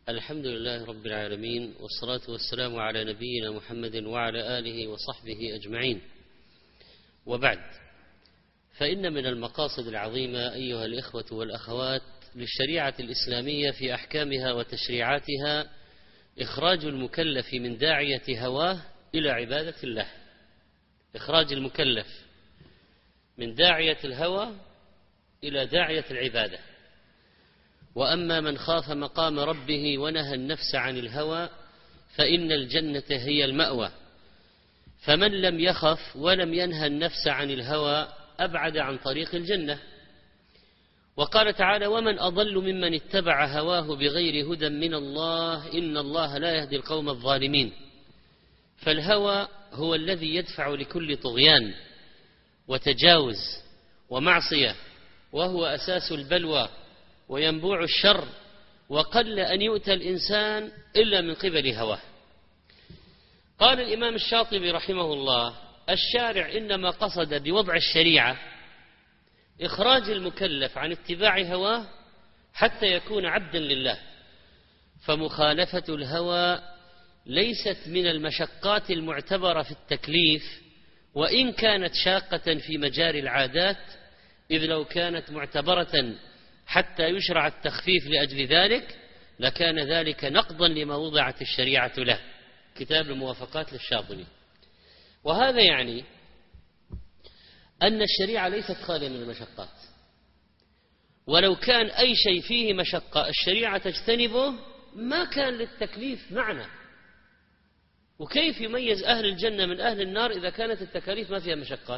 الحمد لله رب العالمين، والصلاة والسلام على نبينا محمد وعلى آله وصحبه أجمعين، وبعد، فإن من المقاصد العظيمة أيها الإخوة والأخوات للشريعة الإسلامية في أحكامها وتشريعاتها إخراج المكلف من داعية هواه إلى عبادة الله. إخراج المكلف من داعية الهوى إلى داعية العبادة. وأما من خاف مقام ربه ونهى النفس عن الهوى فإن الجنة هي المأوى. فمن لم يخف ولم ينهى النفس عن الهوى أبعد عن طريق الجنة. وقال تعالى: ومن أضل ممن اتبع هواه بغير هدى من الله إن الله لا يهدي القوم الظالمين. فالهوى هو الذي يدفع لكل طغيان وتجاوز ومعصية، وهو أساس البلوى وينبوع الشر، وقل أن يؤتى الإنسان إلا من قبل هواه. قال الإمام الشاطبي رحمه الله: الشارع إنما قصد بوضع الشريعة إخراج المكلف عن اتباع هواه حتى يكون عبدا لله. فمخالفة الهوى ليست من المشقات المعتبرة في التكليف، وإن كانت شاقة في مجاري العادات، إذ لو كانت معتبرة حتى يشرع التخفيف لأجل ذلك لكان ذلك نقضا لما وضعت الشريعة له. كتاب الموافقات للشاطبي. وهذا يعني أن الشريعة ليست خالية من المشقات، ولو كان أي شيء فيه مشقة الشريعة تجتنبه ما كان للتكليف معنى. وكيف يميز أهل الجنة من أهل النار إذا كانت التكاليف ما فيها مشقات؟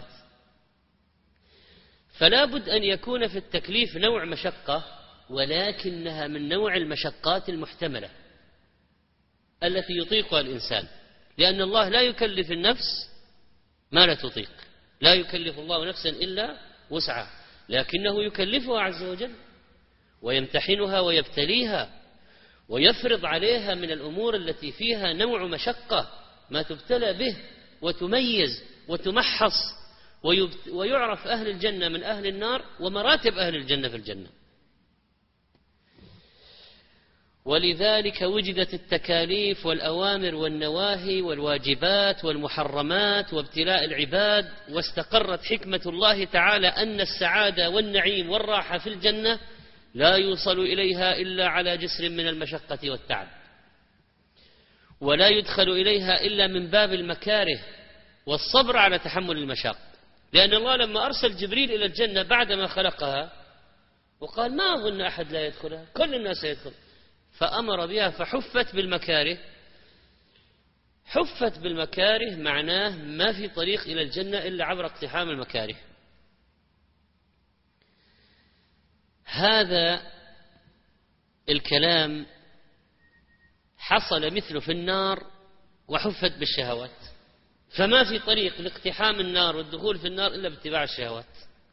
فلا بد أن يكون في التكليف نوع مشقة، ولكنها من نوع المشقات المحتملة التي يطيقها الإنسان، لأن الله لا يكلف النفس ما لا تطيق. لا يكلف الله نفسا إلا وسعها، لكنه يكلفها عز وجل ويمتحنها ويبتليها ويفرض عليها من الأمور التي فيها نوع مشقة ما تبتلى به وتميز وتمحص، ويعرف أهل الجنة من أهل النار ومراتب أهل الجنة في الجنة. ولذلك وجدت التكاليف والأوامر والنواهي والواجبات والمحرمات وابتلاء العباد، واستقرت حكمة الله تعالى أن السعادة والنعيم والراحة في الجنة لا يوصل إليها إلا على جسر من المشقة والتعب، ولا يدخل إليها إلا من باب المكاره والصبر على تحمل المشاق. لأن الله لما أرسل جبريل إلى الجنة بعدما خلقها وقال: ما أظن أحد لا يدخلها، كل الناس يدخل، فأمر بها فحفت بالمكاره. حفت بالمكاره معناه ما في طريق إلى الجنة إلا عبر اقتحام المكاره. هذا الكلام حصل مثله في النار وحفت بالشهوات، فما في طريق لاقتحام النار والدخول في النار إلا باتباع الشهوات.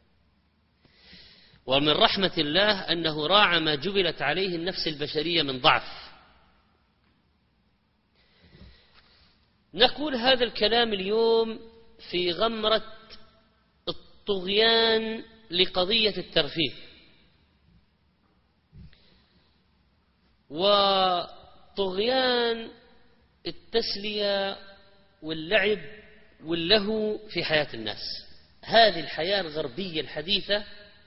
ومن رحمة الله أنه راعى ما جبلت عليه النفس البشرية من ضعف. نقول هذا الكلام اليوم في غمرة الطغيان لقضية الترفيه، وطغيان التسلية واللعب واللهو في حياة الناس. هذه الحياة الغربية الحديثة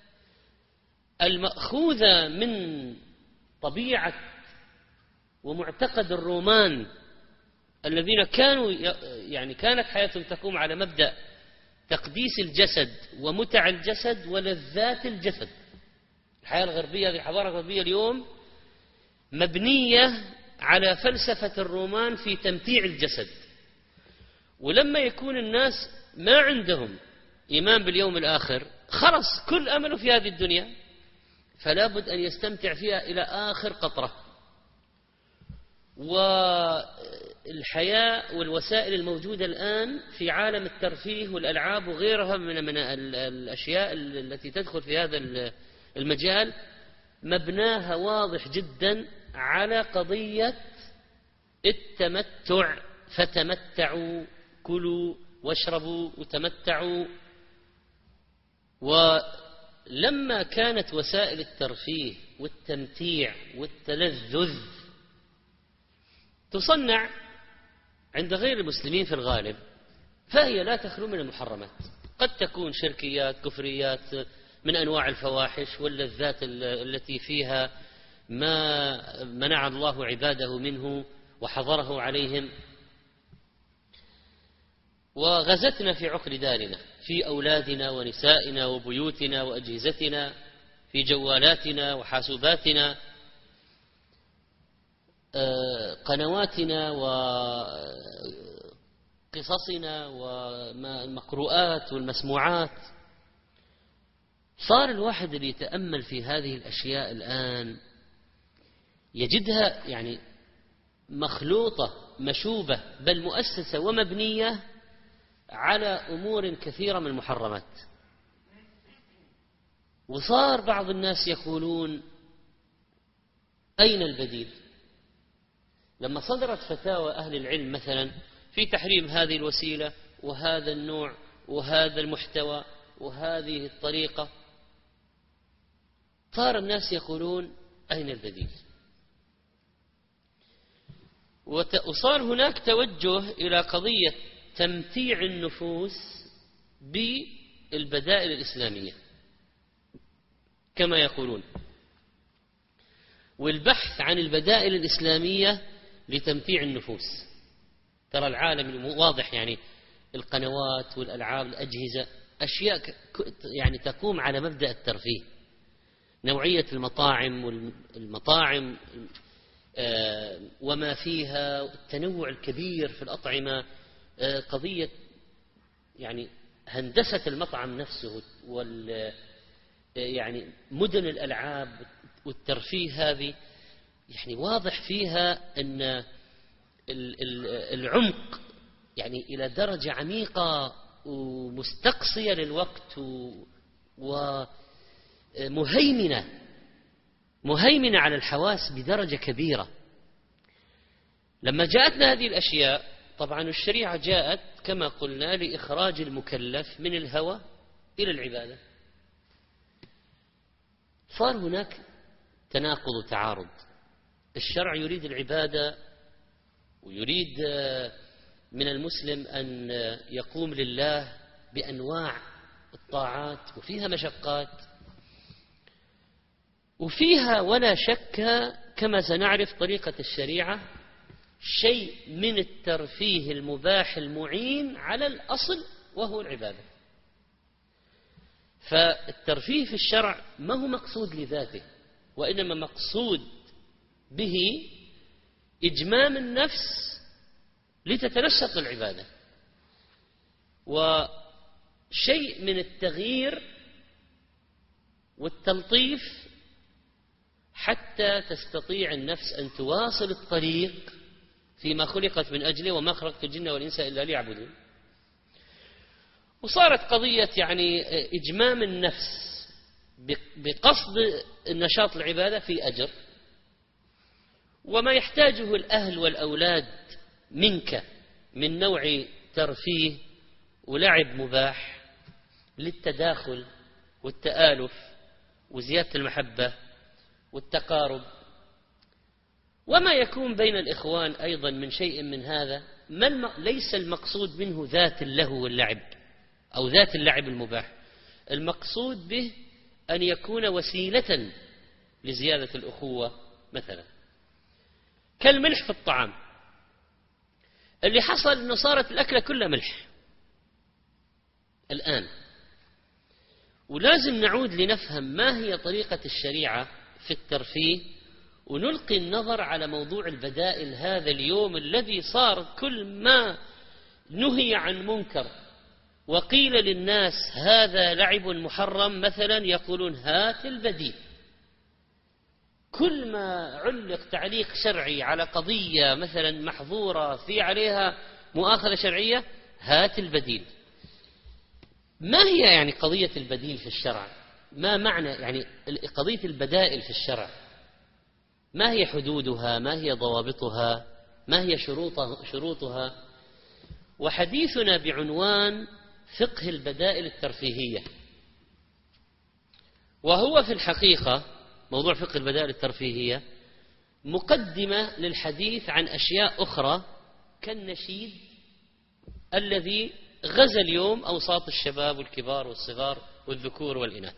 المأخوذة من طبيعة ومعتقد الرومان الذين كانت حياتهم تقوم على مبدأ تقديس الجسد ومتع الجسد ولذات الجسد. الحياة الغربية، هذه الحضارة الغربية اليوم مبنية على فلسفة الرومان في تمتيع الجسد. ولما يكون الناس ما عندهم إيمان باليوم الآخر خلص كل أمله في هذه الدنيا، فلا بد أن يستمتع فيها إلى آخر قطرة. والحياة والوسائل الموجودة الآن في عالم الترفيه والألعاب وغيرها من الأشياء التي تدخل في هذا المجال مبناها واضح جدا على قضية التمتع. فتمتعوا، كلوا واشربوا وتمتعوا. ولما كانت وسائل الترفيه والتمتيع والتلذذ تصنع عند غير المسلمين في الغالب، فهي لا تخلو من المحرمات. قد تكون شركيات، كفريات، من أنواع الفواحش واللذات التي فيها ما منع الله عباده منه وحظره عليهم، وغزتنا في عقر دارنا، في أولادنا ونسائنا وبيوتنا وأجهزتنا، في جوالاتنا وحاسوباتنا، قنواتنا وقصصنا والمقروءات والمسموعات. صار الواحد اللي يتأمل في هذه الأشياء الآن يجدها يعني مخلوطة مشوبة، بل مؤسسة ومبنية على أمور كثيرة من المحرمات. وصار بعض الناس يقولون أين البديل؟ لما صدرت فتاوى أهل العلم مثلا في تحريم هذه الوسيلة وهذا النوع وهذا المحتوى وهذه الطريقة، صار الناس يقولون أين البديل؟ وصار هناك توجه إلى قضية تمتيع النفوس بالبدائل الإسلامية كما يقولون، والبحث عن البدائل الإسلامية لتمتيع النفوس. ترى العالم واضح، يعني القنوات والألعاب، الأجهزة، أشياء يعني تقوم على مبدأ الترفيه. نوعية المطاعم وما فيها، التنوع الكبير في الأطعمة، قضية يعني هندسة المطعم نفسه، يعني مدن الألعاب والترفيه، هذه يعني واضح فيها أن العمق يعني إلى درجة عميقة ومستقصية للوقت ومهيمنة على الحواس بدرجة كبيرة. لما جاءتنا هذه الأشياء، طبعا الشريعة جاءت كما قلنا لإخراج المكلف من الهوى إلى العبادة. صار هناك تناقض وتعارض. الشرع يريد العبادة ويريد من المسلم أن يقوم لله بأنواع الطاعات، وفيها مشقات وفيها ولا شك كما سنعرف طريقة الشريعة شيء من الترفيه المباح المعين على الأصل وهو العبادة. فالترفيه في الشرع ما هو مقصود لذاته، وإنما مقصود به إجمام النفس لتتنشط العبادة، وشيء من التغيير والتلطيف حتى تستطيع النفس أن تواصل الطريق فيما خلقت من أجله، وما خلقت الجن والإنس إلا ليعبدون. وصارت قضية يعني إجمام النفس بقصد النشاط العبادة في أجر، وما يحتاجه الأهل والأولاد منك من نوع ترفيه ولعب مباح للتداخل والتآلف وزيادة المحبة والتقارب، وما يكون بين الإخوان أيضا من شيء من هذا ليس المقصود منه ذات اللهو واللعب أو ذات اللعب المباح. المقصود به أن يكون وسيلة لزيادة الأخوة، مثلا كالملح في الطعام. اللي حصل أنه صارت الأكلة كلها ملح الآن، ولازم نعود لنفهم ما هي طريقة الشريعة في الترفيه، ونلقي النظر على موضوع البدائل هذا اليوم الذي صار كل ما نهي عن منكر وقيل للناس هذا لعب محرم مثلا يقولون هات البديل. كل ما علق تعليق شرعي على قضية مثلا محظورة في عليها مؤاخذة شرعية، هات البديل. ما هي يعني قضية البديل في الشرع؟ ما معنى يعني قضية البدائل في الشرع؟ ما هي حدودها؟ ما هي ضوابطها؟ ما هي شروطها؟ وحديثنا بعنوان فقه البدائل الترفيهية، وهو في الحقيقة موضوع فقه البدائل الترفيهية مقدمة للحديث عن أشياء أخرى كالنشيد الذي غزا اليوم أوساط الشباب والكبار والصغار والذكور والإناث.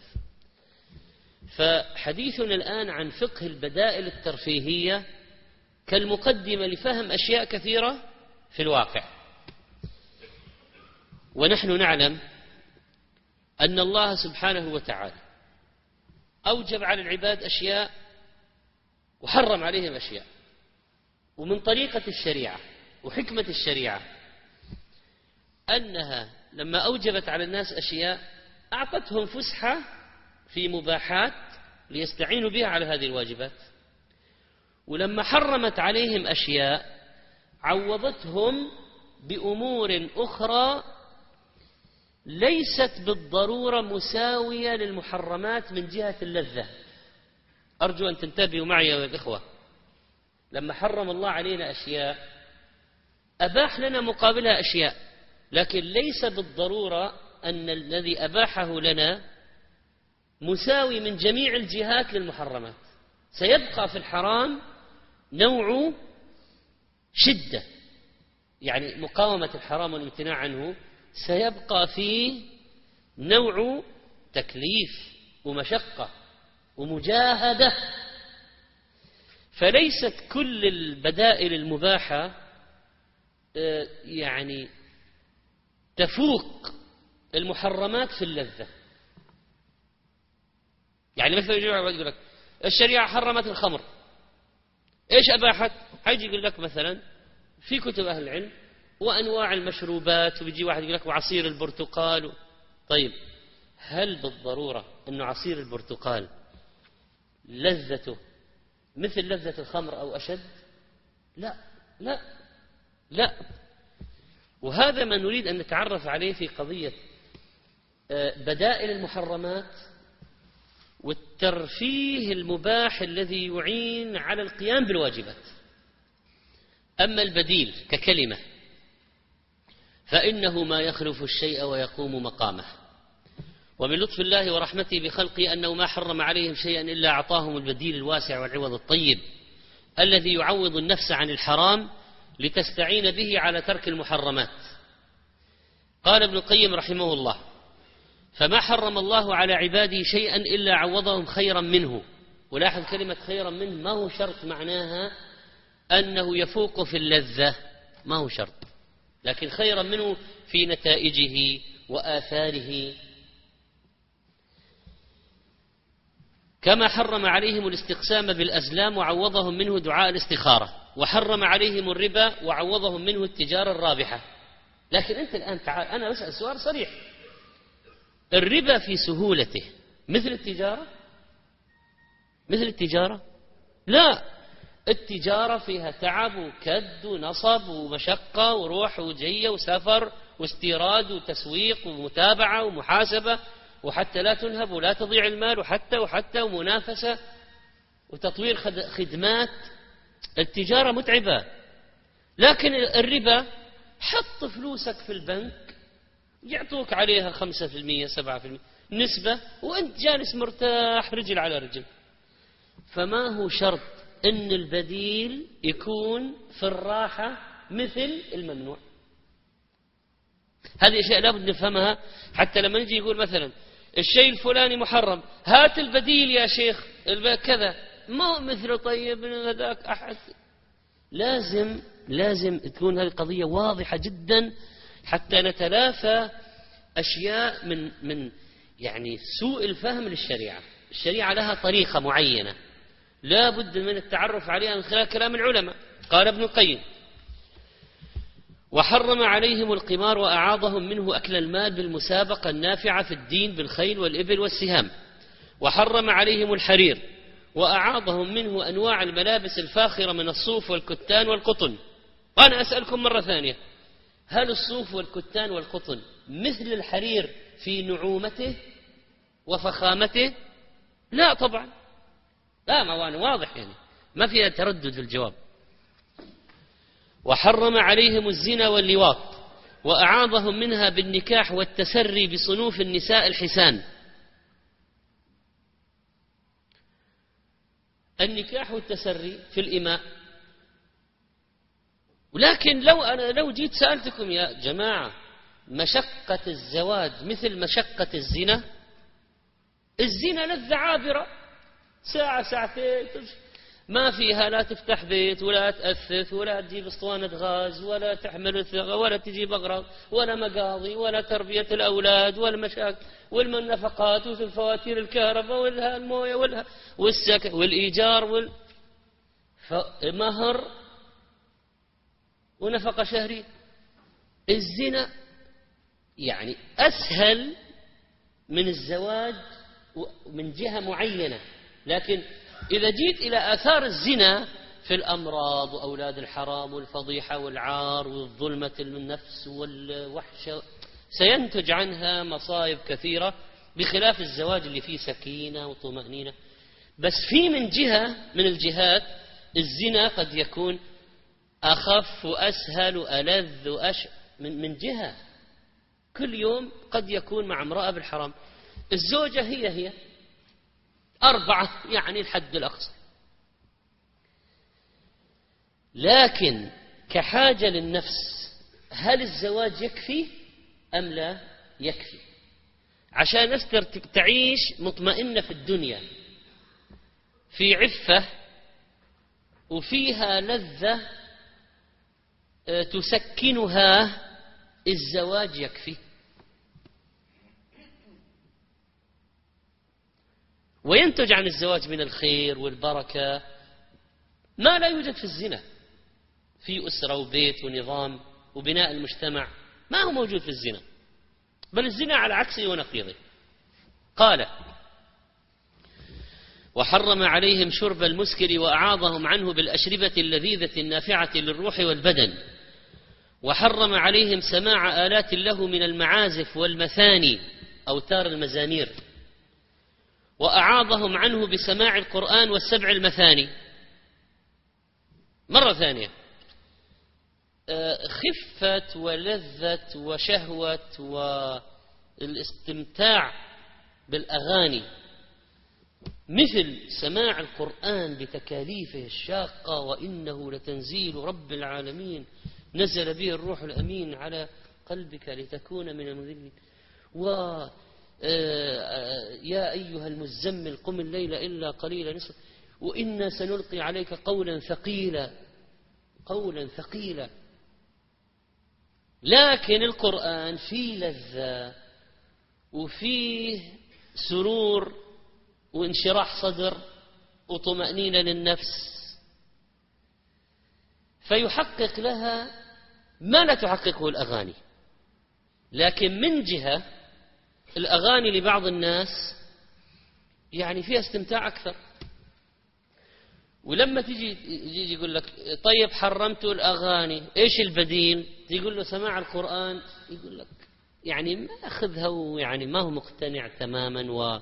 فحديثنا الآن عن فقه البدائل الترفيهية كالمقدمة لفهم أشياء كثيرة في الواقع. ونحن نعلم أن الله سبحانه وتعالى أوجب على العباد أشياء وحرم عليهم أشياء، ومن طريقة الشريعة وحكمة الشريعة أنها لما أوجبت على الناس أشياء أعطتهم فسحة في مباحات ليستعينوا بها على هذه الواجبات، ولما حرمت عليهم أشياء عوضتهم بأمور أخرى ليست بالضرورة مساوية للمحرمات من جهة اللذة. أرجو أن تنتبهوا معي يا الإخوة. لما حرم الله علينا أشياء أباح لنا مقابلها أشياء، لكن ليس بالضرورة أن الذي أباحه لنا مساوي من جميع الجهات للمحرمات. سيبقى في الحرام نوع شدة، يعني مقاومة الحرام والامتناع عنه سيبقى فيه نوع تكليف ومشقة ومجاهدة. فليست كل البدائل المباحة يعني تفوق المحرمات في اللذة. يعني مثلا يقول لك الشريعة حرمت الخمر، ايش أباحت؟ حيجي يقول لك مثلا في كتب أهل العلم وأنواع المشروبات، وبيجي واحد يقول لك وعصير البرتقال. طيب هل بالضرورة أنه عصير البرتقال لذته مثل لذة الخمر أو أشد؟ لا لا لا. وهذا ما نريد أن نتعرف عليه في قضية بدائل المحرمات والترفيه المباح الذي يعين على القيام بالواجبات. أما البديل ككلمة فإنه ما يخلف الشيء ويقوم مقامه. ومن لطف الله ورحمته بخلقه أنه ما حرم عليهم شيئا إلا أعطاهم البديل الواسع والعوض الطيب الذي يعوض النفس عن الحرام لتستعين به على ترك المحرمات. قال ابن القيم رحمه الله: فما حرم الله على عباده شيئا إلا عوضهم خيرا منه. ولاحظ كلمة خيرا منه ما هو شرط معناها أنه يفوق في اللذة، ما هو شرط، لكن خيرا منه في نتائجه وآثاره. كما حرم عليهم الاستقسام بالأزلام وعوضهم منه دعاء الاستخارة، وحرم عليهم الربا وعوضهم منه التجارة الرابحة. لكن أنت الآن تعال، أنا أسأل سؤال صريح: الربا في سهولته مثل التجارة؟ مثل التجارة؟ لا، التجارة فيها تعب وكد ونصب ومشقة وروح وجية وسفر واستيراد وتسويق ومتابعة ومحاسبة، وحتى لا تنهب ولا تضيع المال، وحتى ومنافسة وتطوير خدمات. التجارة متعبة. لكن الربا حط فلوسك في البنك يعطوك عليها 5% 7% نسبة، وأنت جالس مرتاح رجل على رجل. فما هو شرط أن البديل يكون في الراحة مثل الممنوع. هذه أشياء لابد نفهمها حتى لما نجي يقول مثلا الشيء الفلاني محرم، هات البديل يا شيخ كذا، ما هو مثله. طيب هذاك أحد. لازم تكون هذه القضية واضحة جدا حتى نتلافى أشياء من يعني سوء الفهم للشريعة. الشريعة لها طريقة معينة لا بد من التعرف عليها من خلال كلام العلماء. قال ابن القيم: وحرم عليهم القمار وأعاضهم منه أكل المال بالمسابقة النافعة في الدين بالخيل والإبل والسهام. وحرم عليهم الحرير وأعاضهم منه أنواع الملابس الفاخرة من الصوف والكتان والقطن. وأنا أسألكم مرة ثانية: هل الصوف والكتان والقطن مثل الحرير في نعومته وفخامته؟ لا طبعا، لا، ما واضح يعني ما فيها تردد في الجواب. وحرم عليهم الزنا واللواط وأعاضهم منها بالنكاح والتسري بصنوف النساء الحسان. النكاح والتسري في الإماء. ولكن لو جيت سألتكم يا جماعة مشقة الزواج مثل مشقة الزنا؟ الزنا لذة عابرة، ساعة ساعتين ما فيها لا تفتح بيت ولا تأثث ولا تجيب اسطوانة غاز ولا تحمل ثقة ولا تجيب أغراض ولا مقاضي ولا تربية الأولاد ولا مشاكل والنفقات والفواتير الكهرباء والموية والسكن والإيجار مهر ونفقة شهرية. الزنا يعني أسهل من الزواج من جهة معينة، لكن إذا جيت إلى آثار الزنا في الأمراض وأولاد الحرام والفضيحة والعار والظلمة النفس والوحشة سينتج عنها مصائب كثيرة، بخلاف الزواج اللي فيه سكينة وطمأنينة. بس في من جهة من الجهات الزنا قد يكون أخف وأسهل وألذ من جهة. كل يوم قد يكون مع امرأة بالحرام، الزوجة هي 4 يعني الحد الأقصى. لكن كحاجة للنفس هل الزواج يكفي أم لا يكفي؟ عشان نفس تعيش مطمئنة في الدنيا في عفة وفيها لذة تسكنها، الزواج يكفي. وينتج عن الزواج من الخير والبركة ما لا يوجد في الزنا، في أسرة وبيت ونظام وبناء المجتمع ما هو موجود في الزنا، بل الزنا على عكسه ونقيضه. قال: وحرم عليهم شرب المسكر وأعاضهم عنه بالأشربة اللذيذة النافعة للروح والبدن، وحرم عليهم سماع آلات له من المعازف والمثاني أوتار المزامير، وأعاضهم عنه بسماع القرآن والسبع المثاني. مرة ثانية، خفة ولذة وشهوة والاستمتاع بالأغاني مثل سماع القرآن بتكاليفه الشاقة، وإنه لتنزيل رب العالمين نزل به الروح الأمين على قلبك لتكون من المنذرين، يا أيها المزمل قم الليل إلا قليلا نصف وإنا سنلقي عليك قولا ثقيلا. لكن القرآن فيه لذة وفيه سرور وانشراح صدر وطمأنينة للنفس، فيحقق لها ما لا تحققه الأغاني. لكن من جهة الأغاني لبعض الناس يعني فيها استمتاع أكثر. ولما تيجي يقول لك طيب حرمتوا الأغاني، إيش البديل؟ يقول له سماع القرآن، يقول لك يعني ما أخذها ويعني ما هو مقتنع تماما.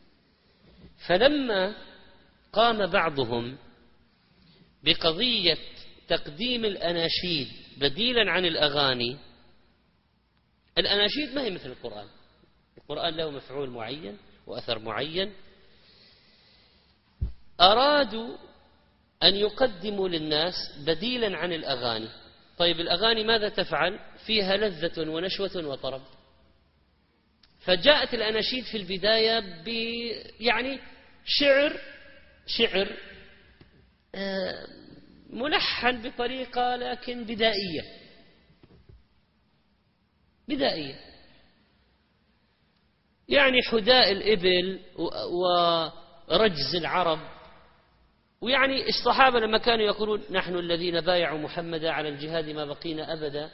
فلما قام بعضهم بقضية تقديم الأناشيد بديلا عن الأغاني، الأناشيد ما هي مثل القرآن، القرآن له مفعول معين وأثر معين، أرادوا أن يقدموا للناس بديلا عن الأغاني. طيب الأغاني ماذا تفعل؟ فيها لذة ونشوة وطرب. فجاءت الأناشيد في البداية يعني شعر ملحن بطريقة لكن بدائية، يعني حداء الإبل ورجز العرب. ويعني الصحابة لما كانوا يقولون نحن الذين بايعوا محمدا على الجهاد ما بقينا أبدا،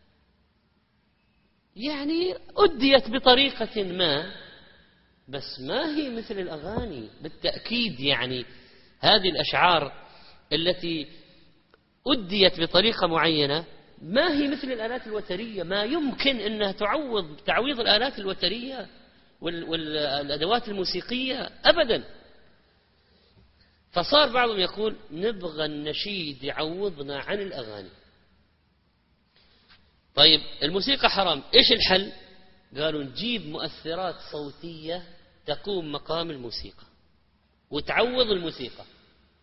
يعني أديت بطريقة ما، بس ما هي مثل الأغاني بالتأكيد. يعني هذه الأشعار التي أديت بطريقة معينة ما هي مثل الآلات الوترية، ما يمكن أنها تعويض الآلات الوترية والأدوات الموسيقية أبدا. فصار بعضهم يقول نبغى النشيد يعوضنا عن الأغاني. طيب الموسيقى حرام، إيش الحل؟ قالوا نجيب مؤثرات صوتية تقوم مقام الموسيقى وتعوض الموسيقى.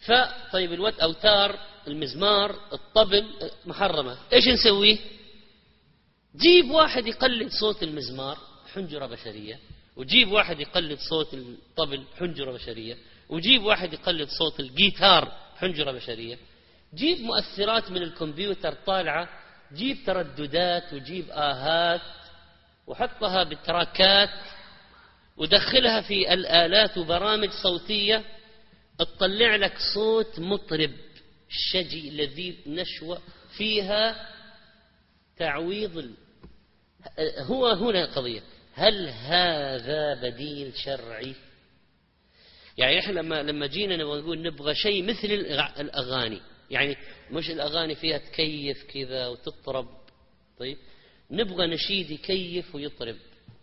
فطيب أوتار المزمار الطبل محرمة، إيش نسويه؟ جيب واحد يقلد صوت المزمار حنجرة بشرية، وجيب واحد يقلد صوت الطبل حنجرة بشرية، وجيب واحد يقلد صوت الجيتار حنجرة بشرية، جيب مؤثرات من الكمبيوتر طالعة، جيب ترددات وجيب آهات وحطها بالتراكات ودخلها في الآلات وبرامج صوتية تطلع لك صوت مطرب شجي لذيذ نشوة فيها تعويض. هو هنا قضية، هل هذا بديل شرعي؟ يعني احنا لما جينا نقول نبغى شيء مثل الأغاني، يعني مش الأغاني فيها تكيف كذا وتطرب، طيب نبغى نشيد يكيف ويطرب،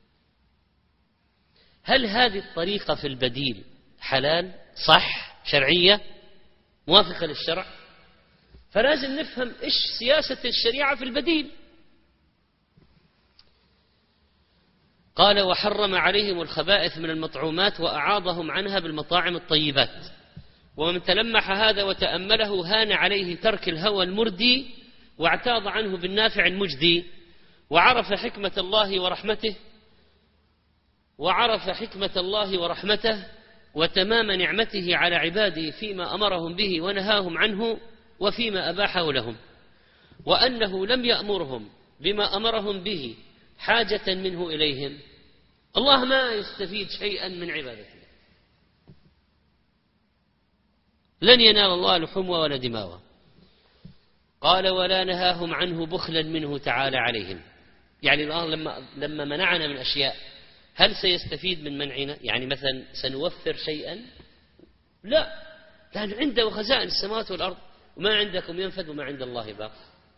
هل هذه الطريقة في البديل حلال صح شرعية موافقة للشرع؟ فلازم نفهم إيش سياسة الشريعة في البديل. قال وحرم عليهم الخبائث من المطعومات وأعاضهم عنها بالمطاعم الطيبات، ومن تلمح هذا وتأمله هان عليه ترك الهوى المردي واعتاض عنه بالنافع المجدي، وعرف حكمة الله ورحمته وتمام نعمته على عباده فيما أمرهم به ونهاهم عنه وفيما أباحه لهم، وأنه لم يأمرهم بما أمرهم به حاجة منه إليهم. الله ما يستفيد شيئا من عبادته، لن ينال الله لحومها ولا دماؤها. قال ولا نهاهم عنه بخلا منه تعالى عليهم، يعني الآن لما منعنا من أشياء هل سيستفيد من منعنا؟ يعني مثلا سنوفر شيئا؟ لا، لأن عنده خزائن السماوات والأرض، وما عندكم ينفد وما عند الله باق.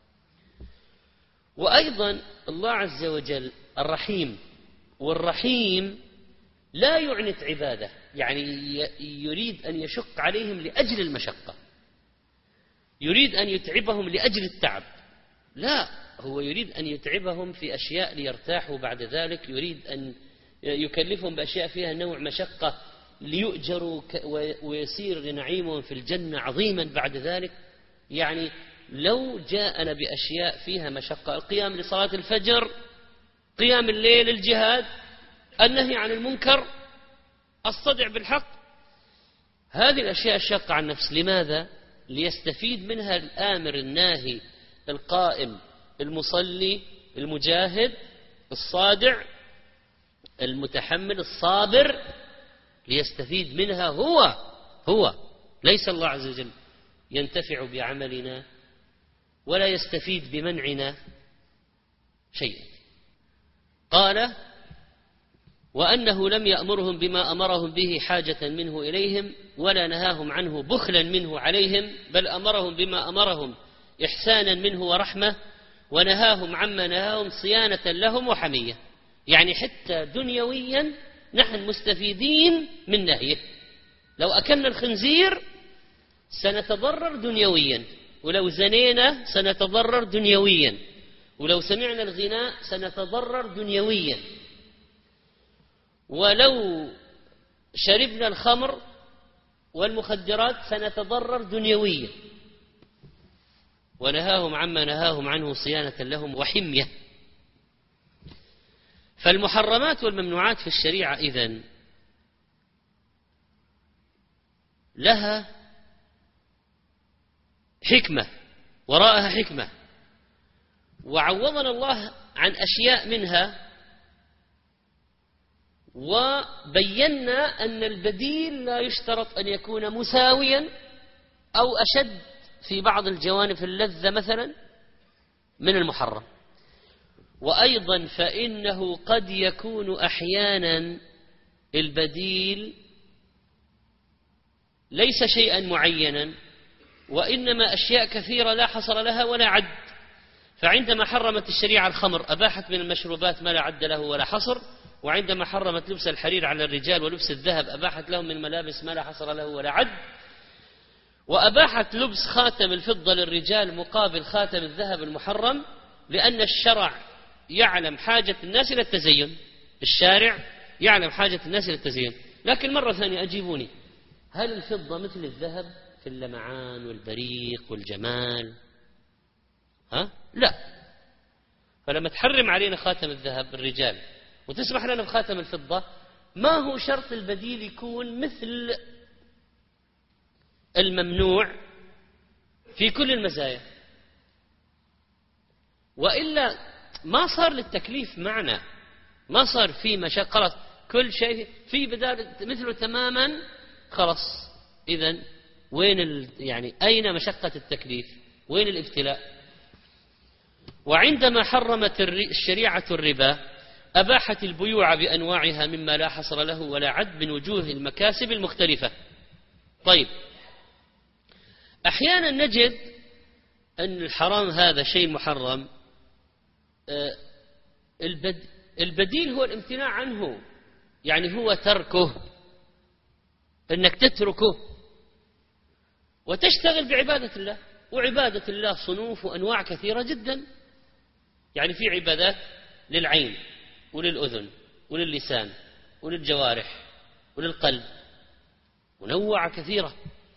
وأيضا الله عز وجل الرحيم، والرحيم لا يعنت عباده، يعني يريد أن يشق عليهم لأجل المشقة، يريد أن يتعبهم لأجل التعب، لا، هو يريد أن يتعبهم في أشياء ليرتاحوا بعد ذلك، يريد أن يكلفهم بأشياء فيها نوع مشقة ليؤجروا ويصير نعيمهم في الجنة عظيما بعد ذلك. يعني لو جاءنا بأشياء فيها مشقة، القيام لصلاة الفجر، قيام الليل، الجهاد، النهي عن المنكر، الصدع بالحق، هذه الأشياء الشاقة عن النفس، لماذا؟ ليستفيد منها الآمر الناهي القائم المصلي المجاهد الصادع المتحمل الصابر، ليستفيد منها هو ليس الله عز وجل ينتفع بعملنا ولا يستفيد بمنعنا شيئا. قال وأنه لم يأمرهم بما أمرهم به حاجة منه إليهم ولا نهاهم عنه بخلا منه عليهم، بل أمرهم بما أمرهم إحسانا منه ورحمة، ونهاهم عما نهاهم صيانة لهم وحمية. يعني حتى دنيويا نحن مستفيدين من نهيه. لو أكلنا الخنزير سنتضرر دنيويا، ولو زنينا سنتضرر دنيويا، ولو سمعنا الغناء سنتضرر دنيويا، ولو شربنا الخمر والمخدرات سنتضرر دنيويا. ونهاهم عما نهاهم عنه صيانة لهم وحمية. فالمحرمات والممنوعات في الشريعة إذن لها حكمة، وراءها حكمة، وعوضنا الله عن أشياء منها، وبينا أن البديل لا يشترط أن يكون مساويا أو أشد في بعض الجوانب في اللذة مثلا من المحرم. وأيضا فإنه قد يكون أحيانا البديل ليس شيئا معينا، وإنما أشياء كثيرة لا حصر لها ولا عد. فعندما حرمت الشريعة الخمر أباحت من المشروبات ما لا عد له ولا حصر، وعندما حرمت لبس الحرير على الرجال ولبس الذهب أباحت لهم من ملابس ما لا حصر له ولا عد، وأباحت لبس خاتم الفضة للرجال مقابل خاتم الذهب المحرم، لأن الشرع يعلم حاجة الناس إلى التزين، الشارع يعلم حاجة الناس إلى التزين. لكن مرة ثانية أجيبوني، هل الفضة مثل الذهب في اللمعان والبريق والجمال؟ لا. فلما تحرم علينا خاتم الذهب الرجال وتسمح لنا بخاتم الفضة، ما هو شرط البديل يكون مثل الممنوع في كل المزايا، وإلا ما صار للتكليف معنى، ما صار في مشاكل، خلاص كل شيء في بدال مثله تماما، خلاص. إذن وين يعني أين مشقة التكليف؟ وين الابتلاء؟ وعندما حرمت الشريعة الربا أباحت البيوع بأنواعها مما لا حصر له ولا عد من وجوه المكاسب المختلفة. طيب، أحيانا نجد أن الحرام هذا شيء محرم، البديل هو الامتناع عنه، يعني هو تركه، أنك تتركه وتشتغل بعبادة الله. وعبادة الله صنوف وأنواع كثيرة جدا، يعني في عبادات للعين وللأذن وللسان وللجوارح وللقلب، منوعة كثيرة.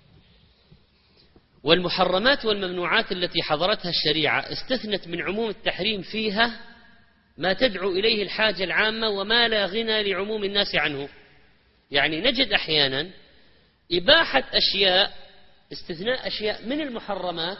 والمحرمات والممنوعات التي حظرتها الشريعة استثنت من عموم التحريم فيها ما تدعو إليه الحاجة العامة وما لا غنى لعموم الناس عنه. يعني نجد أحيانا إباحة أشياء، استثناء أشياء من المحرمات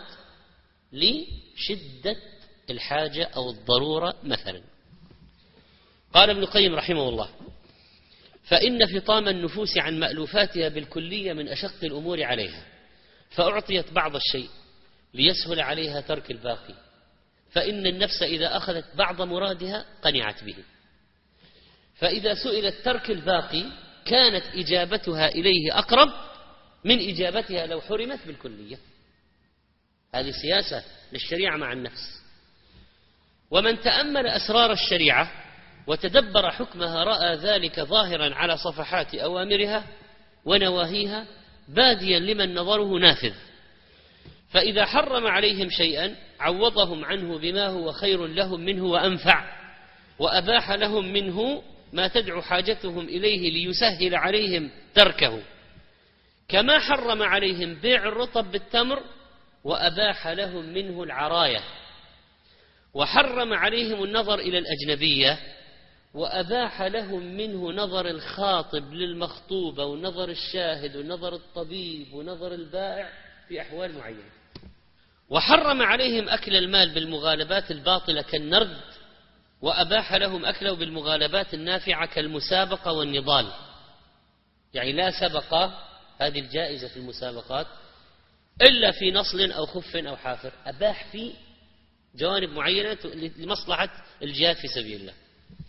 لشدة الحاجة أو الضرورة. مثلا قال ابن القيم رحمه الله: فإن فطام النفوس عن مألوفاتها بالكلية من أشق الأمور عليها، فأعطيت بعض الشيء ليسهل عليها ترك الباقي، فإن النفس إذا أخذت بعض مرادها قنعت به، فإذا سئلت ترك الباقي كانت إجابتها إليه أقرب من إجابتها لو حرمت بالكلية. هذه سياسة للشريعة مع النفس. ومن تأمل أسرار الشريعة وتدبر حكمها رأى ذلك ظاهرا على صفحات أوامرها ونواهيها، باديا لمن نظره نافذ. فإذا حرم عليهم شيئا عوضهم عنه بما هو خير لهم منه وأنفع، وأباح لهم منه ما تدعو حاجتهم إليه ليسهل عليهم تركه، كما حرم عليهم بيع الرطب بالتمر وأباح لهم منه العراية، وحرم عليهم النظر إلى الأجنبية وأباح لهم منه نظر الخاطب للمخطوبة ونظر الشاهد ونظر الطبيب ونظر البائع في أحوال معينة، وحرم عليهم أكل المال بالمغالبات الباطلة كالنرد، وأباح لهم أكله بالمغالبات النافعة كالمسابقة والنضال. يعني لا سبق هذه الجائزة في المسابقات إلا في نصل أو خف أو حافر، أباح في جوانب معينة لمصلحة الجهاد في سبيل الله.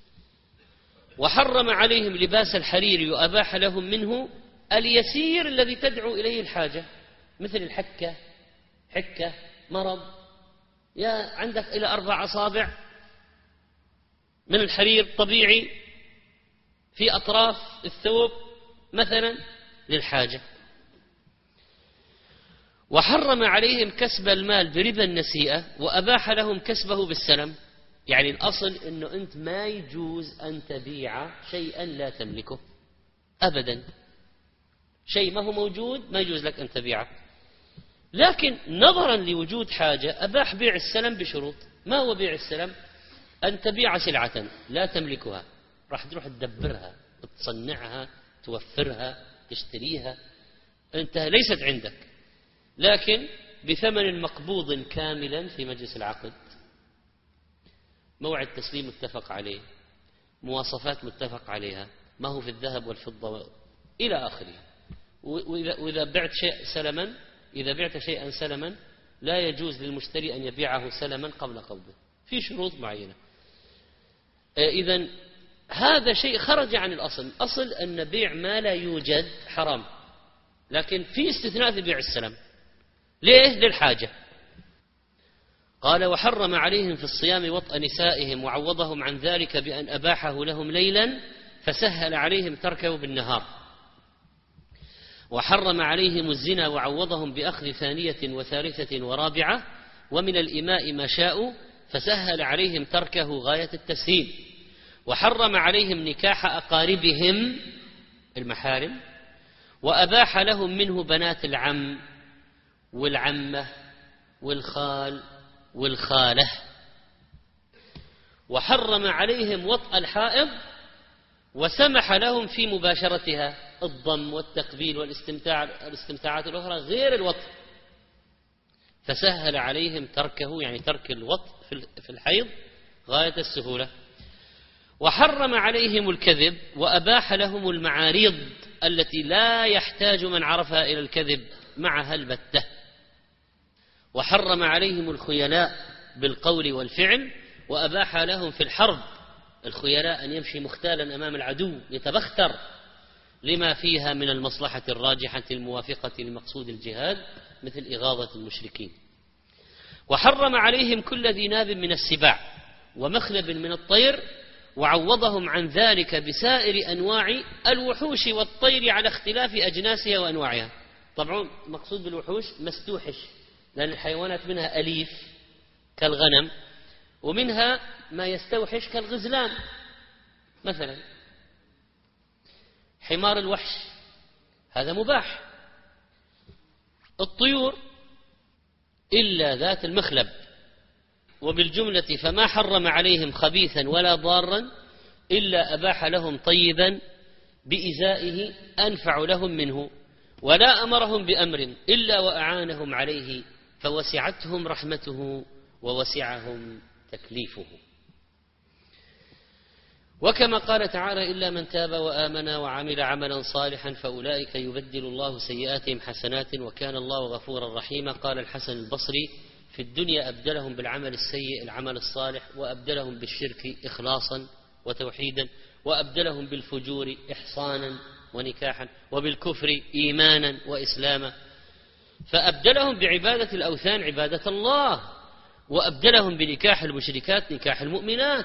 وحرم عليهم لباس الحرير وأباح لهم منه اليسير الذي تدعو إليه الحاجة، مثل الحكة، حكة مرض، يا عندك إلى 4 أصابع من الحرير طبيعي في أطراف الثوب مثلا للحاجة. وحرم عليهم كسب المال بربا النسيئة وأباح لهم كسبه بالسلم. يعني الأصل أنه أنت ما يجوز أن تبيع شيئا لا تملكه أبدا، شيء ما هو موجود ما يجوز لك أن تبيعه، لكن نظرا لوجود حاجة أباح بيع السلم بشروط. ما هو بيع السلم؟ أن تبيع سلعة لا تملكها، راح تروح تدبرها، تصنعها، توفرها، تشتريها، أنت ليست عندك، لكن بثمن مقبوض كاملا في مجلس العقد، موعد تسليم متفق عليه، مواصفات متفق عليها، ما هو في الذهب والفضة إلى آخره. وإذا بعت شيء سلما، إذا بعت شيئا سلما لا يجوز للمشتري أن يبيعه سلما قبل قبضه، في شروط معينة. إذن هذا شيء خرج عن الأصل. أصل أن بيع ما لا يوجد حرام، لكن في استثناء في بيع السلم. ليه؟ للحاجة. قال: وحرم عليهم في الصيام وطأ نسائهم وعوضهم عن ذلك بأن أباحه لهم ليلا فسهل عليهم تركه بالنهار. وحرم عليهم الزنا وعوضهم بأخذ 2 و3 ورابعة، ومن الإماء ما شاءوا فسهل عليهم تركه غاية التسهيل. وحرم عليهم نكاح أقاربهم المحارم، وأباح لهم منه بنات العم والعمة والخال والخالة. وحرم عليهم وطأ الحائض وسمح لهم في مباشرتها الضم والتقبيل والاستمتاعات الأخرى غير الوطء، فسهل عليهم تركه، يعني ترك الوطء في الحيض غاية السهولة. وحرم عليهم الكذب وأباح لهم المعاريض التي لا يحتاج من عرفها إلى الكذب معها البتة. وحرم عليهم الخيلاء بالقول والفعل وأباح لهم في الحرب الخيلاء أن يمشي مختالا أمام العدو يتبختر لما فيها من المصلحة الراجحة الموافقة لمقصود الجهاد مثل إغاظة المشركين. وحرم عليهم كل ذي ناب من السباع ومخلب من الطير وعوضهم عن ذلك بسائر أنواع الوحوش والطير على اختلاف أجناسها وأنواعها. طبعا مقصود بالوحوش مستوحش، لأن الحيوانات منها أليف كالغنم ومنها ما يستوحش كالغزلان، مثلا حمار الوحش هذا مباح. الطيور إلا ذات المخلب. وبالجملة فما حرم عليهم خبيثا ولا ضارا إلا أباح لهم طيبا بإزائه أنفع لهم منه، ولا أمرهم بأمر إلا وأعانهم عليه فوسعتهم رحمته ووسعهم تكليفه. وكما قال تعالى إلا من تاب وآمن وعمل عملا صالحا فأولئك يبدل الله سيئاتهم حسنات وكان الله غفورا رحيما. قال الحسن البصري في الدنيا أبدلهم بالعمل السيء العمل الصالح، وأبدلهم بالشرك إخلاصا وتوحيدا، وأبدلهم بالفجور إحصانا ونكاحا، وبالكفر إيمانا وإسلاما، فأبدلهم بعبادة الأوثان عبادة الله، وأبدلهم بنكاح المشركات نكاح المؤمنات.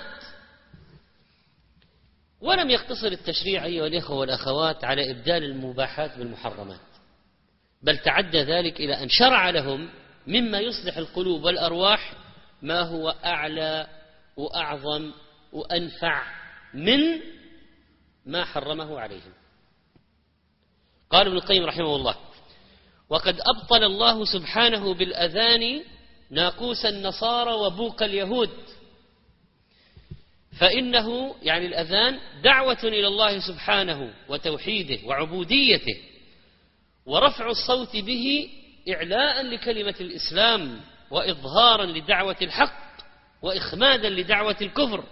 ولم يقتصر التشريع أيها الإخوة والأخوات على إبدال المباحات بالمحرمات، بل تعدى ذلك إلى أن شرع لهم مما يصلح القلوب والأرواح ما هو أعلى وأعظم وأنفع من ما حرمه عليهم. قال ابن القيم رحمه الله: وقد أبطل الله سبحانه بالأذان ناقوس النصارى وبوق اليهود، فإنه يعني الأذان دعوة إلى الله سبحانه وتوحيده وعبوديته، ورفع الصوت به إعلاء لكلمة الإسلام وإظهارا لدعوة الحق وإخمادا لدعوة الكفر.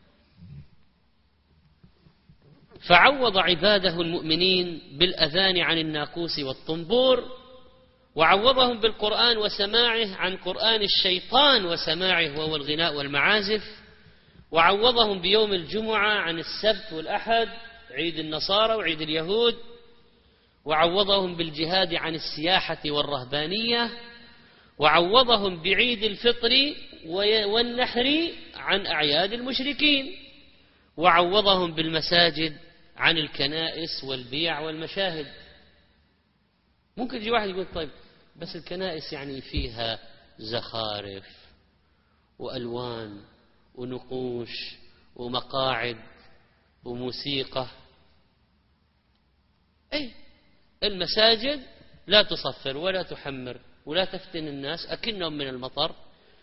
فعوض عباده المؤمنين بالأذان عن الناقوس والطنبور، وعوضهم بالقرآن وسماعه عن قرآن الشيطان وسماعه وهو الغناء والمعازف، وعوضهم بيوم الجمعة عن السبت والأحد عيد النصارى وعيد اليهود، وعوضهم بالجهاد عن السياحة والرهبانية، وعوضهم بعيد الفطر والنحر عن أعياد المشركين، وعوضهم بالمساجد عن الكنائس والبيع والمشاهد. ممكن يجي واحد يقول طيب بس الكنائس يعني فيها زخارف وألوان ونقوش ومقاعد وموسيقى. أي المساجد لا تصفر ولا تحمر ولا تفتن الناس أكنهم من المطر،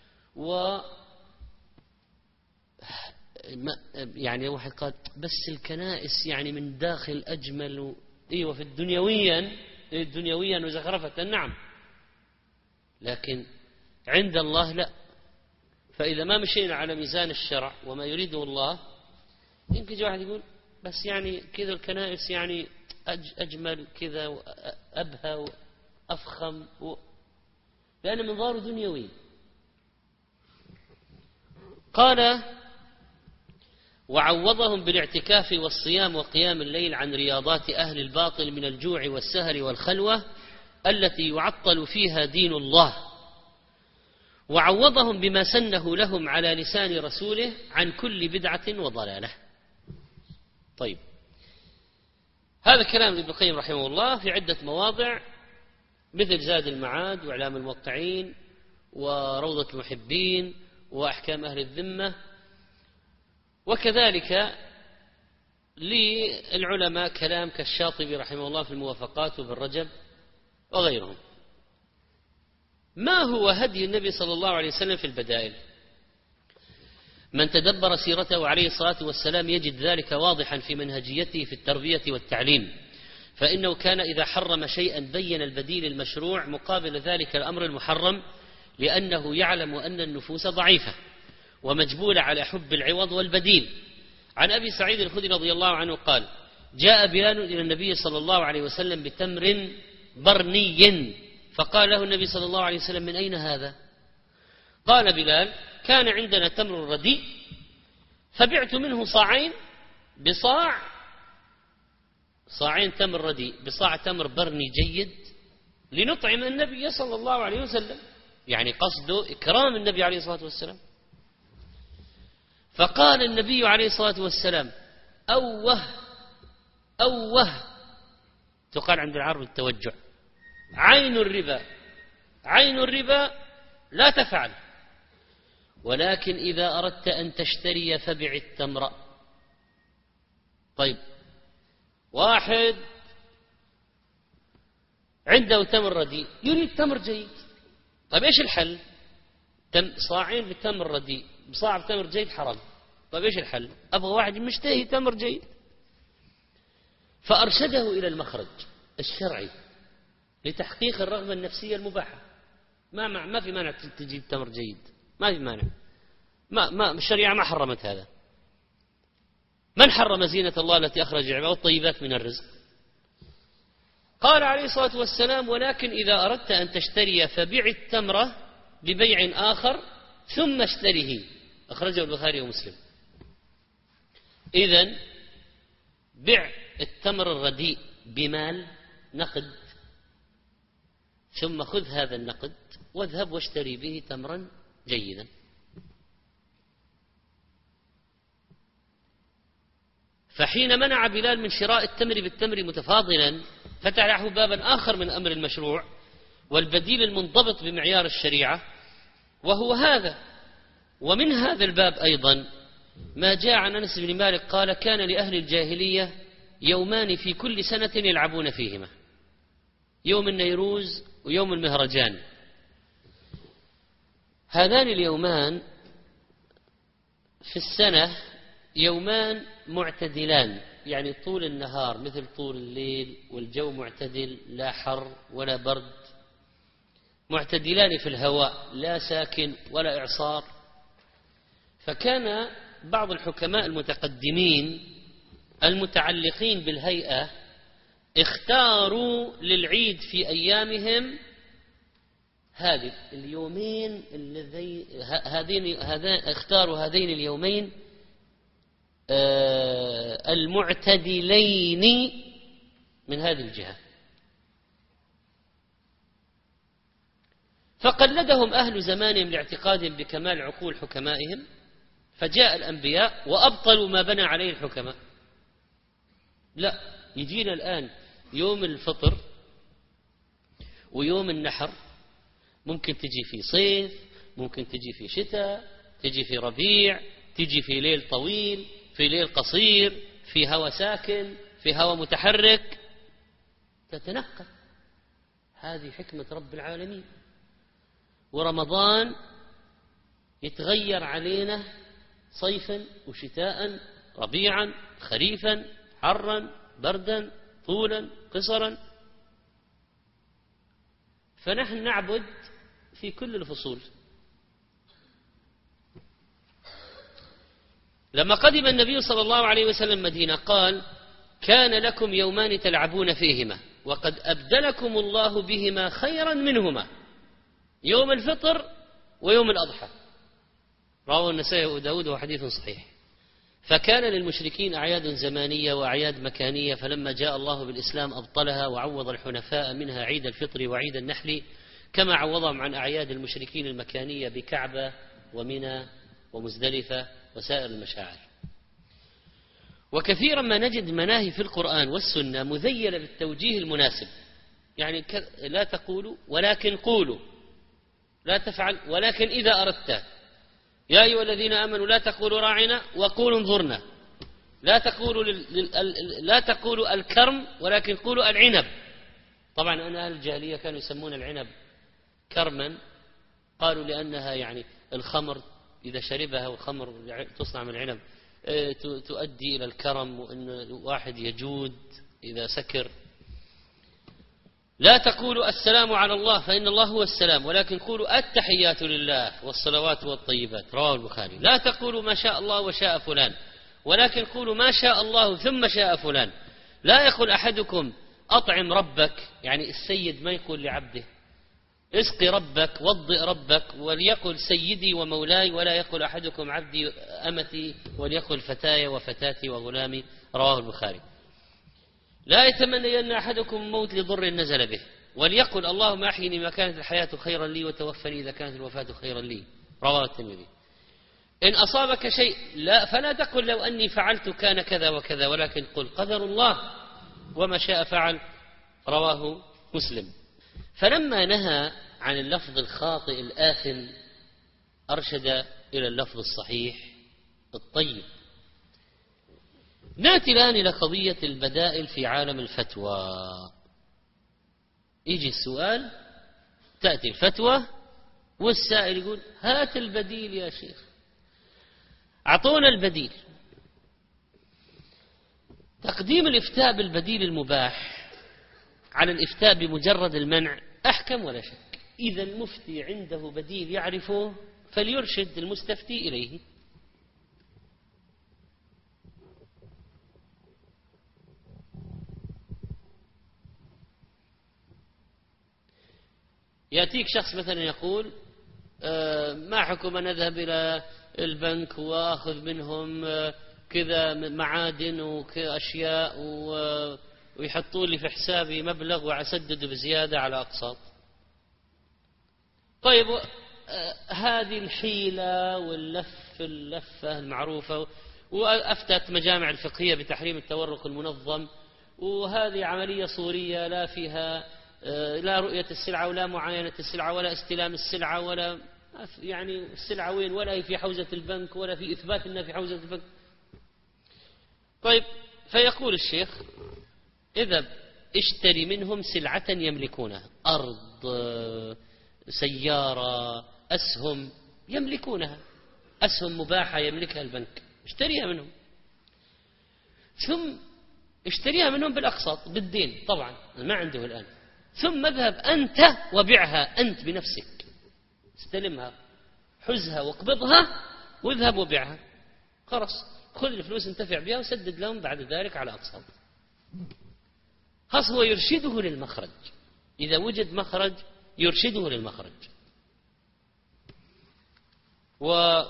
يعني واحد قال بس الكنائس يعني من داخل أجمل أيوة في الدنيويا وزخرفة، نعم، لكن عند الله لا. فإذا ما مشينا على ميزان الشرع وما يريده الله، يمكن يجي واحد يقول بس يعني كذا الكنائس يعني أجمل كذا وأبهى وأفخم لأن منظاره دنيوي. قال: وعوضهم بالاعتكاف والصيام وقيام الليل عن رياضات أهل الباطل من الجوع والسهر والخلوة التي يعطل فيها دين الله، وعوضهم بما سنه لهم على لسان رسوله عن كل بدعة وضلالة. طيب، هذا كلام ابن القيم رحمه الله في عدة مواضع مثل زاد المعاد وإعلام الموقعين وروضة المحبين وأحكام أهل الذمة، وكذلك للعلماء كلام كالشاطبي رحمه الله في الموافقات وابن رجب وغيرهم. ما هو هدي النبي صلى الله عليه وسلم في البدائل؟ من تدبر سيرته عليه الصلاة والسلام يجد ذلك واضحا في منهجيته في التربية والتعليم، فإنه كان إذا حرم شيئا بين البديل المشروع مقابل ذلك الأمر المحرم، لأنه يعلم أن النفوس ضعيفة ومجبولة على حب العوض والبديل. عن أبي سعيد الخدري رضي الله عنه قال: جاء بلال إلى النبي صلى الله عليه وسلم بتمر برني، فقال له النبي صلى الله عليه وسلم: من أين هذا؟ قال بلال: كان عندنا تمر رديء فبعت منه صاعين، صاعين تمر رديء بصاع تمر برني جيد لنطعم النبي صلى الله عليه وسلم، يعني قصده إكرام النبي عليه الصلاة والسلام. فقال النبي عليه الصلاة والسلام: أوه تقال عند العرب التوجع، عين الربا لا تفعل، ولكن إذا أردت أن تشتري فبع التمر. طيب، واحد عنده تمر رديء يريد تمر جيد، طيب إيش الحل؟ صاعين بالتمر رديء بصاع بتمر جيد حرام، طيب إيش الحل؟ أبغى واحد مشتهي تمر جيد، فأرشده إلى المخرج الشرعي لتحقيق الرغبة النفسية المباحة. ما في مانع تجيب تمر جيد، ما في مانع، ما الشريعة ما حرمت هذا. من حرم زينة الله التي أخرج عباده والطيبات من الرزق؟ قال عليه الصلاة والسلام: ولكن إذا أردت أن تشتري فبيع التمرة ببيع آخر ثم اشتريه، أخرجه البخاري ومسلم. إذن بع التمر الرديء بمال نقد، ثم خذ هذا النقد واذهب واشتري به تمرا جيدا. فحين منع بلال من شراء التمر بالتمر متفاضلا فتح له بابا آخر من أمر المشروع والبديل المنضبط بمعيار الشريعة، وهو هذا. ومن هذا الباب أيضا ما جاء عن أنس بن مالك قال: كان لأهل الجاهلية يومان في كل سنة يلعبون فيهما، يوم النيروز ويوم المهرجان. هذان اليومان في السنة يومان معتدلان، يعني طول النهار مثل طول الليل، والجو معتدل، لا حر ولا برد، معتدلان في الهواء، لا ساكن ولا إعصار. فكان بعض الحكماء المتقدمين المتعلقين بالهيئة اختاروا للعيد في أيامهم هذه اليومين اختاروا هذين اليومين المعتدلين من هذه الجهة، فقلدهم أهل زمانهم لاعتقادهم بكمال عقول حكمائهم، فجاء الأنبياء وأبطلوا ما بنى عليه الحكماء. لا، يجينا الآن يوم الفطر ويوم النحر، ممكن تجي في صيف، ممكن تجي في شتاء، تجي في ربيع، تجي في ليل طويل، في ليل قصير، في هواء ساكن، في هواء متحرك، تتنقل. هذه حكمة رب العالمين. ورمضان يتغير علينا صيفا وشتاء، ربيعا خريفا، حرا بردا، طولا قصرا، فنحن نعبد في كل الفصول. لما قدم النبي صلى الله عليه وسلم مدينة قال: كان لكم يومان تلعبون فيهما وقد أبدلكم الله بهما خيرا منهما، يوم الفطر ويوم الأضحى. رواه النسائي وداود وحديث صحيح. فكان للمشركين أعياد زمانية وأعياد مكانية، فلما جاء الله بالإسلام أبطلها وعوض الحنفاء منها عيد الفطر وعيد النحل، كما عوضهم عن أعياد المشركين المكانية بكعبة ومنى ومزدلفة وسائر المشاعر. وكثيرا ما نجد مناهي في القرآن والسنة مذيلة بالتوجيه المناسب، يعني لا تقولوا ولكن قولوا، لا تفعل ولكن إذا أردت، يا أيها الذين آمنوا لا تقولوا راعنا وقولوا انظرنا، لا تقولوا الكرم ولكن قولوا العنب. طبعا أهل الجاهلية كانوا يسمون العنب كرما؟ قالوا لأنها يعني الخمر إذا شربها، والخمر تصنع من العنب، تؤدي إلى الكرم، وأن واحد يجود إذا سكر. لا تقولوا السلام على الله فإن الله هو السلام، ولكن قولوا التحيات لله والصلوات والطيبات. رواه البخاري. لا تقولوا ما شاء الله وشاء فلان، ولكن قولوا ما شاء الله ثم شاء فلان. لا يقول أحدكم أطعم ربك، يعني السيد ما يقول لعبده اسقي ربك وضئ ربك، وليقل سيدي ومولاي، ولا يقول أحدكم عبدي أمتي، وليقل فتاي وفتاتي وغلامي. رواه البخاري. لا يتمنى أن أحدكم الموت لضر نزل به، وليقل اللهم أحيني ما كانت الحياة خيرا لي، وتوفني إذا كانت الوفاة خيرا لي. رواه الترمذي. إن أصابك شيء فلا تقل لو أني فعلت كان كذا وكذا، ولكن قل قدر الله وما شاء فعل. رواه مسلم. فلما نهى عن اللفظ الخاطئ الآثم أرشد إلى اللفظ الصحيح الطيب. نأتي الآن إلى قضية البدائل في عالم الفتوى. يجي السؤال، تأتي الفتوى والسائل يقول هات البديل يا شيخ، أعطونا البديل. تقديم الإفتاء بالبديل المباح على الإفتاء بمجرد المنع أحكم ولا شك. إذا المفتي عنده بديل يعرفه فليرشد المستفتي إليه. يأتيك شخص مثلا يقول ما حكم أن أذهب إلى البنك وأخذ منهم كذا معادن وأشياء ويحطوا لي في حسابي مبلغ وأسدد بزيادة على أقساط. طيب هذه الحيلة اللفة المعروفة، وأفتت مجامع الفقهية بتحريم التورق المنظم، وهذه عملية صورية لا فيها لا رؤية السلعة ولا معاينة السلعة ولا استلام السلعة، ولا يعني السلعة وين، ولا هي في حوزة البنك، ولا في إثبات أنها في حوزة البنك. طيب فيقول الشيخ اذهب اشتري منهم سلعة يملكونها، أرض، سيارة، أسهم يملكونها، أسهم مباحة يملكها البنك، اشتريها منهم، ثم اشتريها منهم بالأقساط بالدين طبعا ما عنده الآن، ثم اذهب أنت وبيعها أنت بنفسك، استلمها حزها واقبضها واذهب وبيعها، خلاص خذ الفلوس انتفع بها وسدد لهم بعد ذلك على أقساط. خاص هو يرشده للمخرج، إذا وجد مخرج يرشده للمخرج. ومن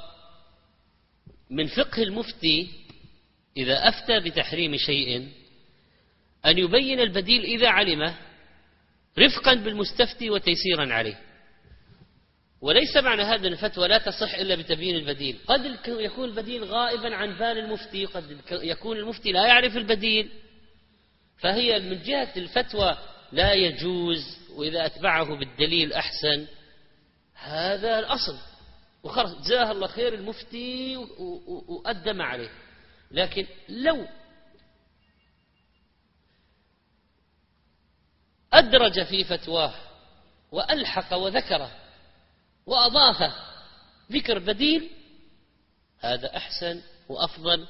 فقه المفتي إذا أفتى بتحريم شيء أن يبين البديل إذا علمه رفقا بالمستفتي وتيسيرا عليه. وليس معنى هذا الفتوى لا تصح إلا بتبيين البديل. قد يكون البديل غائبا عن بال المفتي، قد يكون المفتي لا يعرف البديل، فهي من جهة الفتوى لا يجوز، وإذا أتبعه بالدليل أحسن، هذا الأصل، وخلاص جزاه الله خير المفتي وأدى ما عليه. لكن لو أدرج في فتواه وألحق وذكره وأضاف ذكر بديل، هذا أحسن وأفضل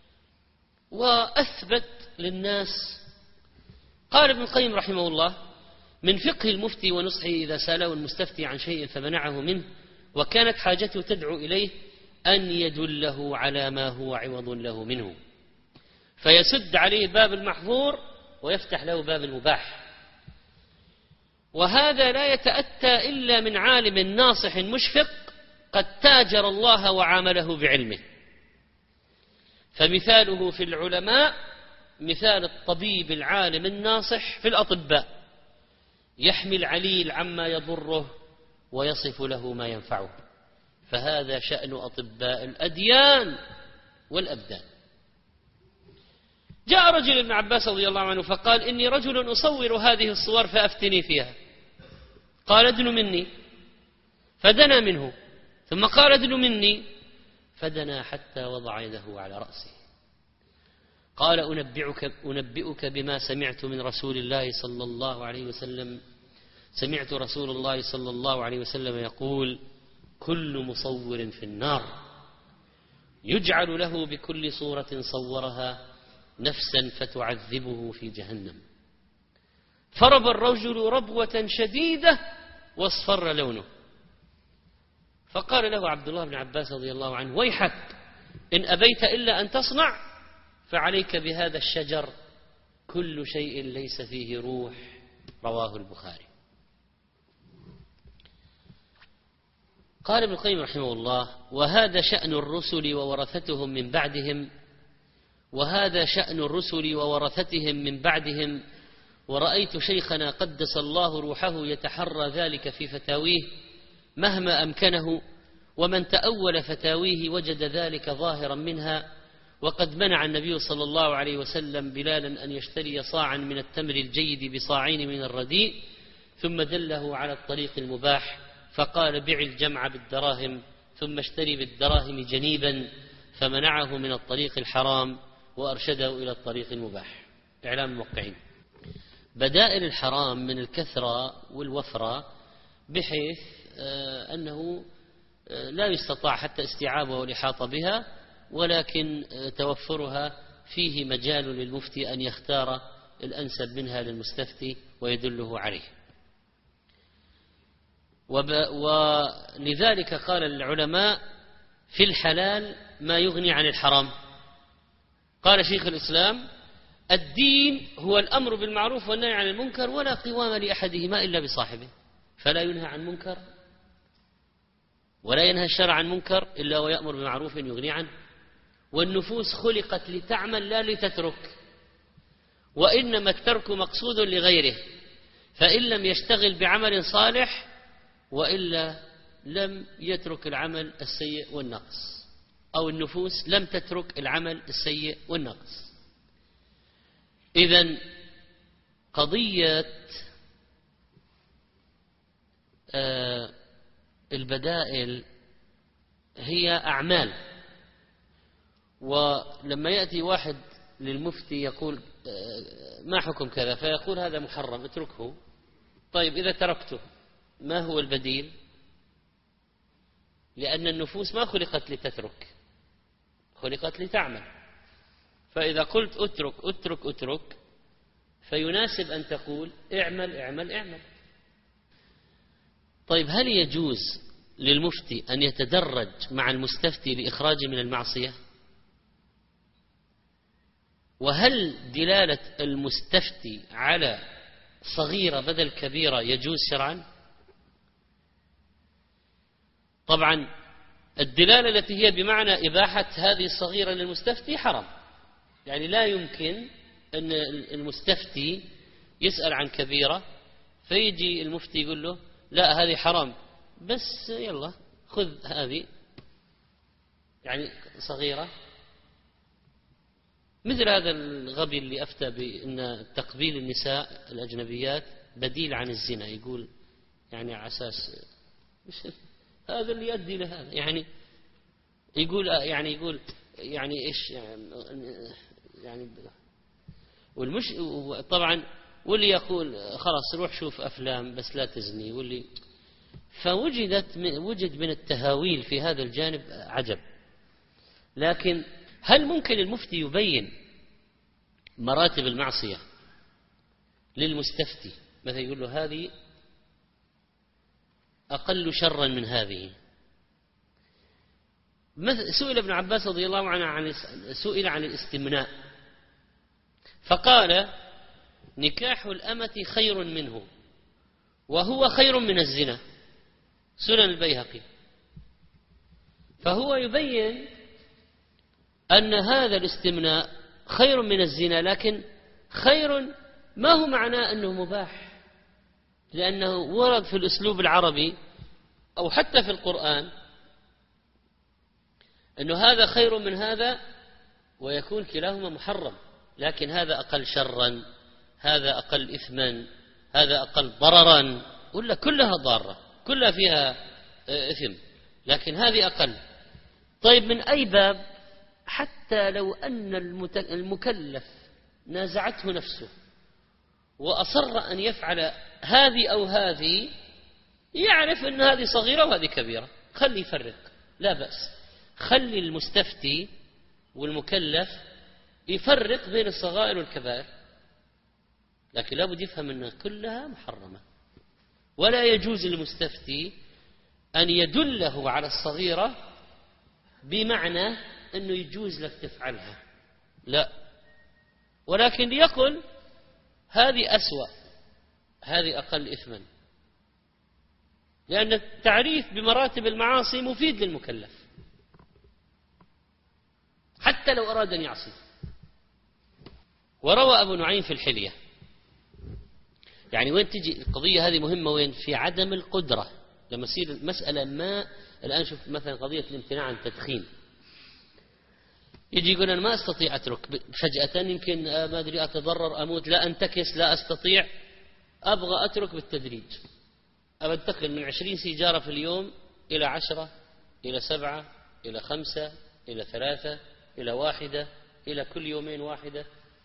وأثبت للناس. قال ابن القيم رحمه الله: من فقه المفتي ونصحه إذا سأله المستفتي عن شيء فمنعه منه وكانت حاجته تدعو إليه أن يدله على ما هو عوض له منه، فيسد عليه باب المحظور ويفتح له باب المباح. وهذا لا يتأتى إلا من عالم ناصح مشفق قد تاجر الله وعامله بعلمه. فمثاله في العلماء مثال الطبيب العالم الناصح في الأطباء، يحمي العليل عما يضره ويصف له ما ينفعه. فهذا شأن أطباء الأديان والأبدان. جاء رجل ابن عباس رضي الله عنه فقال: إني رجل أصور هذه الصور فأفتني فيها. قال: ادن مني، فدنا منه، ثم قال: ادن مني، فدنا حتى وضع يده على رأسه. قال: أنبئك بما سمعت من رسول الله صلى الله عليه وسلم، سمعت رسول الله صلى الله عليه وسلم يقول: كل مصور في النار، يجعل له بكل صورة صورها نفسا فتعذبه في جهنم. فرب الرجل ربوة شديدة واصفر لونه، فقال له عبد الله بن عباس رضي الله عنه: ويحك، إن أبيت إلا أن تصنع فعليك بهذا الشجر، كل شيء ليس فيه روح. رواه البخاري. قال ابن القيم رحمه الله: وهذا شأن الرسل وورثتهم من بعدهم، وهذا شأن الرسل وورثتهم من بعدهم. ورأيت شيخنا قدس الله روحه يتحرى ذلك في فتاويه مهما أمكنه، ومن تأول فتاويه وجد ذلك ظاهرا منها. وقد منع النبي صلى الله عليه وسلم بلالا أن يشتري صاعا من التمر الجيد بصاعين من الرديء، ثم دله على الطريق المباح، فقال: بع الجمع بالدراهم ثم اشتري بالدراهم جنيبا، فمنعه من الطريق الحرام وأرشده إلى الطريق المباح. إعلام الموقعين. بدائل الحرام من الكثرة والوفرة، بحيث أنه لا يستطاع حتى استيعابها والإحاطة بها، ولكن توفرها فيه مجال للمفتي أن يختار الأنسب منها للمستفتي ويدله عليه. ولذلك قال العلماء: في الحلال ما يغني عن الحرام. قال شيخ الإسلام: الدين هو الأمر بالمعروف والنهي عن المنكر، ولا قوام لأحدهما إلا بصاحبه، فلا ينهى عن منكر ولا ينهى الشرع عن منكر إلا ويأمر بمعروف يغني عنه. والنفوس خلقت لتعمل لا لتترك، وإنما الترك مقصود لغيره، فإن لم يشتغل بعمل صالح وإلا لم يترك العمل السيء والنقص، أو النفوس لم تترك العمل السيء والنقص. إذن قضية البدائل هي أعمال. ولما يأتي واحد للمفتي يقول: ما حكم كذا؟ فيقول: هذا محرم، اتركه. طيب إذا تركته ما هو البديل؟ لأن النفوس ما خلقت لتترك، خلقت لتعمل. فإذا قلت اترك اترك اترك، فيناسب أن تقول: اعمل اعمل اعمل. طيب هل يجوز للمفتي أن يتدرج مع المستفتي لإخراجه من المعصية؟ وهل دلالة المستفتي على صغيرة بدل كبيرة يجوز شرعا؟ طبعا الدلالة التي هي بمعنى إباحة هذه الصغيرة للمستفتي حرام، يعني لا يمكن أن المستفتي يسأل عن كبيرة فيجي المفتي يقول له: لا هذه حرام، بس يلا خذ هذه، يعني صغيرة. مثل هذا الغبي اللي أفتى بأن تقبيل النساء الأجنبيات بديل عن الزنا، يقول يعني على أساس هذا اللي يؤدي لهذا، يعني يقول إيش يعني طبعا واللي يقول خلاص روح شوف أفلام بس لا تزني، واللي وجد من التهاويل في هذا الجانب عجب. لكن هل ممكن المفتي يبين مراتب المعصية للمستفتي؟ مثلا يقول له: هذه أقل شرا من هذه. سئل ابن عباس رضي الله عنه سئل عن الاستمناء فقال: نكاح الأمة خير منه وهو خير من الزنا. سنن البيهقي. فهو يبين أن هذا الاستمناء خير من الزنا، لكن خير ما هو معناه أنه مباح، لأنه ورد في الأسلوب العربي أو حتى في القرآن أنه هذا خير من هذا، ويكون كلاهما محرم، لكن هذا أقل شرا، هذا أقل إثما، هذا أقل ضررا، ولا كلها ضارة، كلها فيها إثم، لكن هذه أقل. طيب من أي باب؟ حتى لو أن المكلف نازعته نفسه وأصر أن يفعل هذه أو هذه يعرف أن هذه صغيرة وهذه كبيرة، خلي يفرق، لا بأس. خلي المستفتي والمكلف يفرق بين الصغائر والكبائر، لكن لابد يفهم أنها كلها محرمة. ولا يجوز للمستفتي أن يدله على الصغيرة بمعنى أنه يجوز لك تفعلها، لا، ولكن يقول هذه أسوأ، هذه أقل إثما، لأن التعريف بمراتب المعاصي مفيد للمكلف حتى لو أراد أن يعصي. وروى أبو نعيم في الحلية، يعني وين تجي القضية هذه مهمة، وين في عدم القدرة لما يصير المسألة ما. الآن شوف مثلا قضية الامتناع عن التدخين، يجي يقول أنا ما أستطيع أترك فجأة، يمكن ما أدري أتضرر أموت، لا أنتكس، لا أستطيع، أبغى أترك بالتدريج، أبغى أنتقل من 20 سيجارة في اليوم إلى 10 إلى 7 إلى 5 إلى 3 إلى 1 إلى كل يومين 1.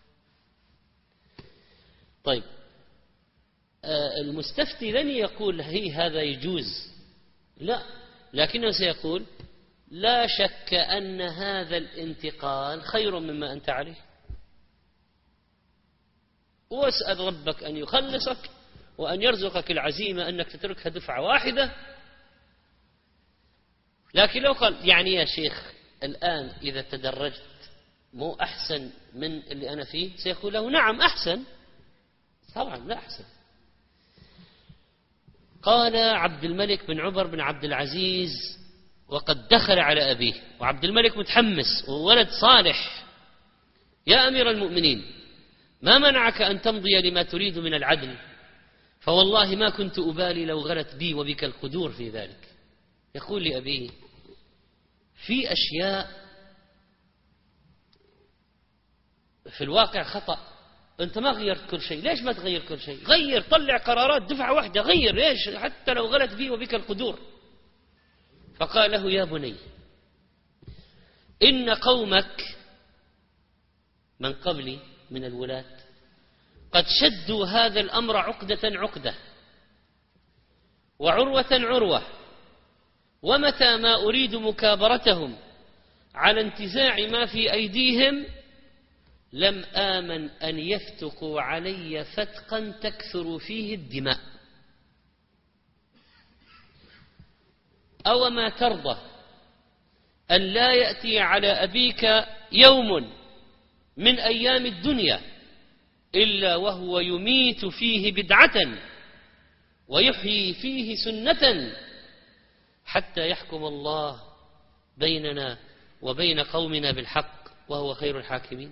طيب المستفتي لن يقول هذا يجوز، لا، لكنه سيقول لا شك أن هذا الانتقال خير مما أنت عليه، واسأل ربك أن يخلصك وأن يرزقك العزيمة أنك تتركها دفعة واحدة. لكن لو قال يعني يا شيخ الآن إذا تدرجت مو أحسن من اللي أنا فيه، سيقول له نعم أحسن، طبعا لا أحسن. قال عبد الملك بن عمر بن عبد العزيز وقد دخل على أبيه، وعبد الملك متحمس وولد صالح: يا أمير المؤمنين، ما منعك أن تمضي لما تريد من العدل؟ فوالله ما كنت أبالي لو غلت بي وبك القدور في ذلك. يقول لأبيه في أشياء في الواقع خطأ، أنت ما غيرت كل شيء، ليش ما تغير كل شيء؟ غير، طلع قرارات دفعة واحدة، غير ليش حتى لو غلت بي وبك القدور. فقال له يا بني، إن قومك من قبلي من الولاة قد شدوا هذا الأمر عقدة عقدة وعروة عروة، ومتى ما أريد مكابرتهم على انتزاع ما في أيديهم لم آمن أن يفتقوا علي فتقا تكثر فيه الدماء. أو ما ترضى أن لا يأتي على أبيك يوم من أيام الدنيا إلا وهو يميت فيه بدعة ويحيي فيه سنة حتى يحكم الله بيننا وبين قومنا بالحق وهو خير الحاكمين.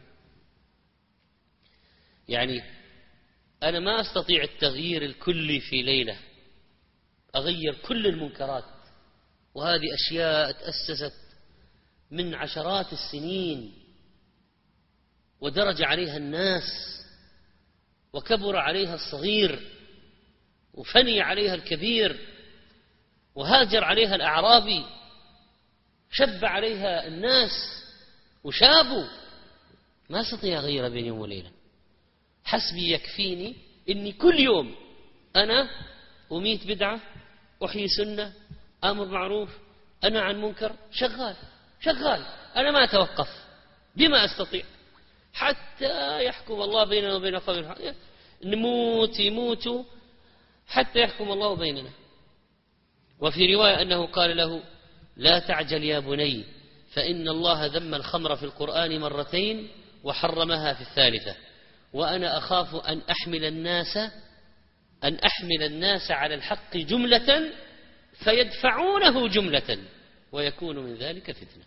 يعني أنا ما أستطيع التغيير الكلي في ليلة، أغير كل المنكرات، وهذه أشياء تأسست من عشرات السنين ودرج عليها الناس وكبر عليها الصغير وفني عليها الكبير وهاجر عليها الأعرابي، شب عليها الناس وشابوا. ما أستطيع أغير بين يوم وليلة، حسبي يكفيني إني كل يوم أنا أميت بدعة، أحيي سنة، أمر معروف، أنا عن منكر، شغال، أنا ما أتوقف بما أستطيع حتى يحكم الله بيننا وبين قوم الحق. نموت يموتوا حتى يحكم الله بيننا. وفي رواية أنه قال له لا تعجل يا بني، فإن الله ذم الخمر في القرآن مرتين وحرمها في الثالثة، وأنا أخاف أن أحمل الناس على الحق جملة فيدفعونه جملة ويكون من ذلك فتنة.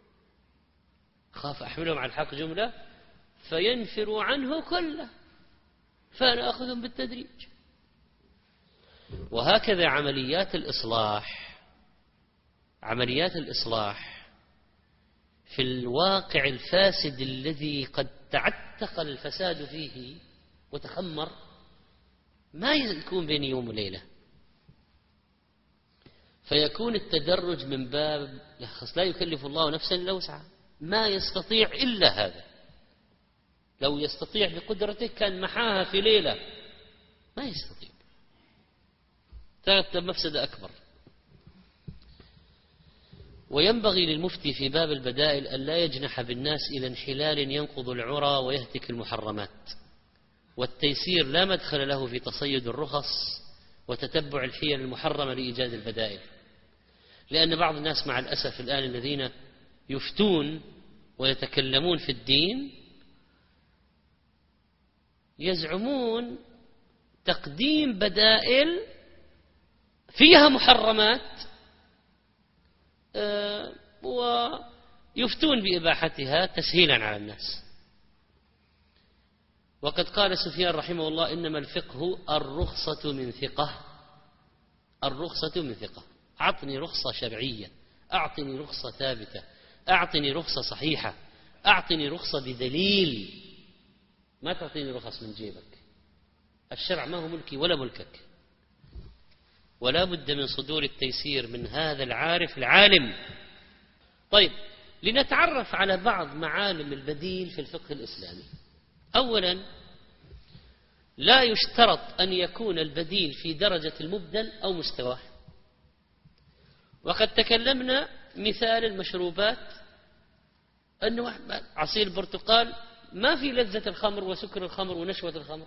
خاف أحملهم على الحق جملة فينفروا عنه كله، فأنا أخذهم بالتدريج. وهكذا عمليات الإصلاح في الواقع الفاسد الذي قد تعتق الفساد فيه وتخمر ما يكون بين يوم وليلة، فيكون التدرج من باب لا يكلف الله نفسا إلا وسعها، ما يستطيع إلا هذا. لو يستطيع بقدرته كان محاها في ليلة، ما يستطيع. ترتب مفسدة أكبر. وينبغي للمفتي في باب البدائل أن لا يجنح بالناس إلى انحلال ينقض العرى ويهتك المحرمات، والتيسير لا مدخل له في تصيد الرخص وتتبع الحيل المحرمة لإيجاد البدائل. لأن بعض الناس مع الأسف الآن الذين يفتون ويتكلمون في الدين يزعمون تقديم بدائل فيها محرمات ويفتون بإباحتها تسهيلا على الناس. وقد قال سفيان رحمه الله: إنما الفقه الرخصة من ثقة. الرخصة من ثقة. أعطني رخصة شرعية، أعطني رخصة ثابتة، أعطني رخصة صحيحة، أعطني رخصة بدليل. ما تعطيني رخص من جيبك. الشرع ما هو ملكي ولا ملكك، ولا بد من صدور التيسير من هذا العارف العالم. طيب، لنتعرف على بعض معالم البديل في الفقه الإسلامي. أولا، لا يشترط أن يكون البديل في درجة المبدل أو مستواه. وقد تكلمنا مثال المشروبات أنه عصير البرتقال ما في لذة الخمر وسكر الخمر ونشوة الخمر،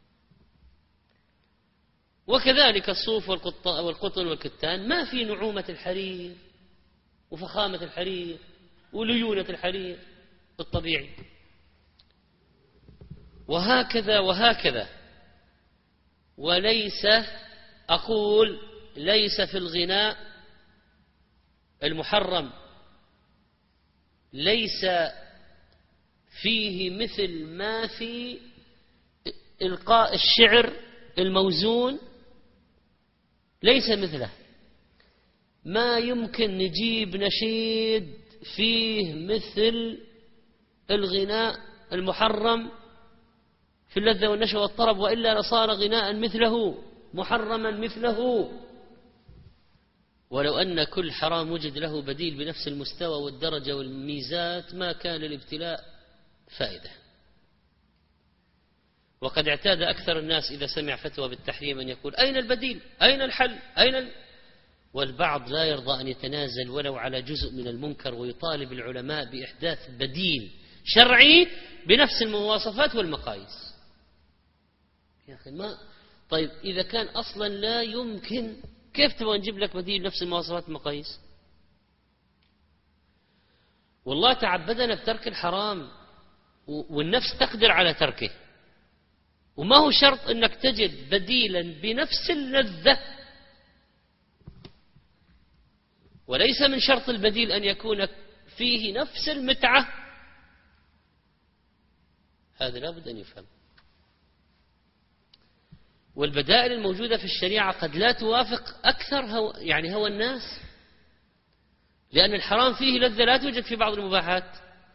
وكذلك الصوف والقطن والكتان ما في نعومة الحرير وفخامة الحرير وليونة الحرير الطبيعي، وهكذا وهكذا. وليس، أقول ليس في الغناء المحرم ليس فيه مثل ما في إلقاء الشعر الموزون، ليس مثله. ما يمكن نجيب نشيد فيه مثل الغناء المحرم في اللذة والنشوة والطرب، وإلا لصار غناء مثله محرما مثله. ولو أن كل حرام وجد له بديل بنفس المستوى والدرجة والميزات ما كان للابتلاء فائدة. وقد اعتاد أكثر الناس إذا سمع فتوى بالتحريم أن يقول: أين البديل؟ أين الحل؟ والبعض لا يرضى أن يتنازل ولو على جزء من المنكر، ويطالب العلماء بإحداث بديل شرعي بنفس المواصفات والمقاييس. يا أخي ما طيب، إذا كان أصلا لا يمكن، كيف تبغى نجيب لك بديل نفس المواصفات والمقاييس؟ والله تعبدنا بترك الحرام والنفس تقدر على تركه، وما هو شرط أنك تجد بديلا بنفس اللذة، وليس من شرط البديل أن يكون فيه نفس المتعة. هذا لا بد أن يفهم. والبدائل الموجودة في الشريعة قد لا توافق أكثر هوى الناس، لأن الحرام فيه لذة لا توجد في بعض المباحات.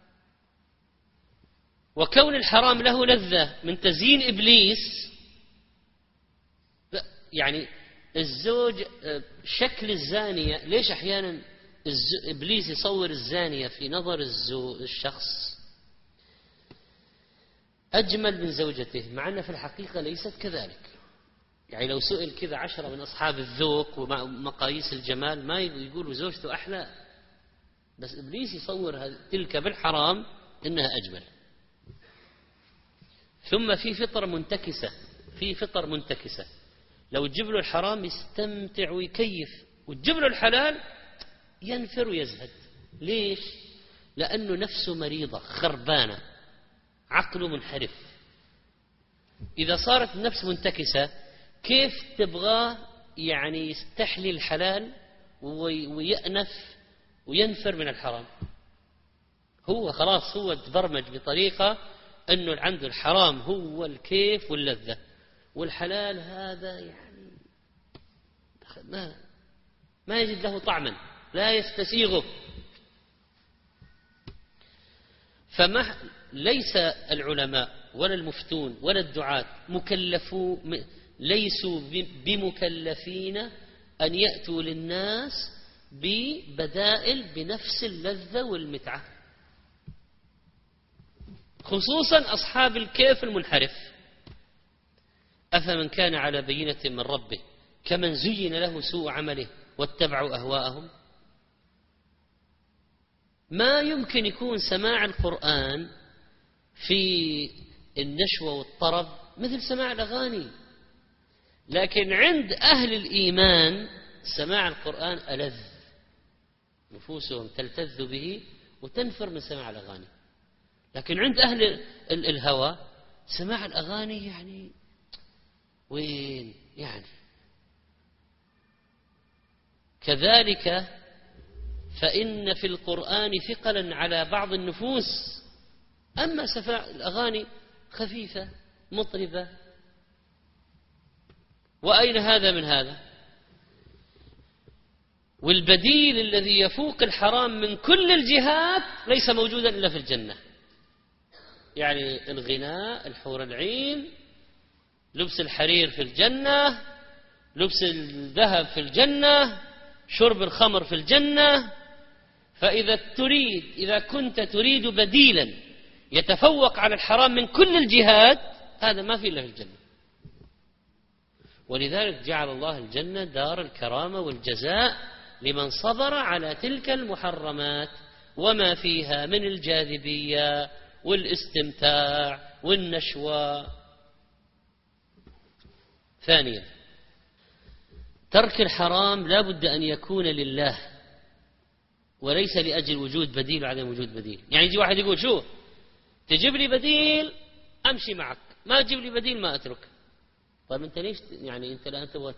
وكون الحرام له لذة من تزيين إبليس، يعني الزوج شكل الزانية، ليش أحيانا إبليس يصور الزانية في نظر الشخص أجمل من زوجته، مع أن في الحقيقة ليست كذلك. يعني لو سئل كذا 10 من أصحاب الذوق ومقاييس الجمال ما يقولوا زوجته أحلى، بس إبليس يصور تلك بالحرام إنها أجمل. ثم في فطر منتكسة، لو تجيب له الحرام يستمتع ويكيف، وتجيب له الحلال ينفر ويزهد. ليش؟ لأنه نفسه مريضة خربانة، عقله منحرف. إذا صارت النفس منتكسة كيف تبغى يعني يستحلي الحلال ويأنف وينفر من الحرام؟ هو خلاص هو تبرمج بطريقة أنه عنده الحرام هو الكيف واللذة، والحلال هذا يعني ما يجد له طعما، لا يستسيغه. ليس العلماء ولا المفتون ولا الدعاة ليسوا بمكلفين أن يأتوا للناس ببدائل بنفس اللذة والمتعة، خصوصا أصحاب الكيف المنحرف. أفمن كان على بينة من ربه كمن زين له سوء عمله واتبعوا أهواءهم؟ ما يمكن يكون سماع القرآن في النشوة والطرب مثل سماع الأغاني، لكن عند أهل الإيمان سماع القرآن ألذ، نفوسهم تلتذ به وتنفر من سماع الأغاني. لكن عند أهل الهوى سماع الأغاني يعني وين يعني. كذلك فإن في القرآن ثقلا على بعض النفوس، أما سماع الأغاني خفيفة مطربة. وأين هذا من هذا؟ والبديل الذي يفوق الحرام من كل الجهات ليس موجودا إلا في الجنة، يعني الغناء، الحور العين، لبس الحرير في الجنة، لبس الذهب في الجنة، شرب الخمر في الجنة. إذا كنت تريد بديلا يتفوق على الحرام من كل الجهات، هذا ما في إلا في الجنة. ولذلك جعل الله الجنة دار الكرامة والجزاء لمن صبر على تلك المحرمات وما فيها من الجاذبية والاستمتاع والنشوة. ثانيا، ترك الحرام لا بد أن يكون لله وليس لأجل وجود بديل وعدم وجود بديل. يعني يجي واحد يقول شو تجيب لي بديل أمشي معك، ما تجيب لي بديل ما أترك. طيب أنت ليش يعني أنت لا تبغى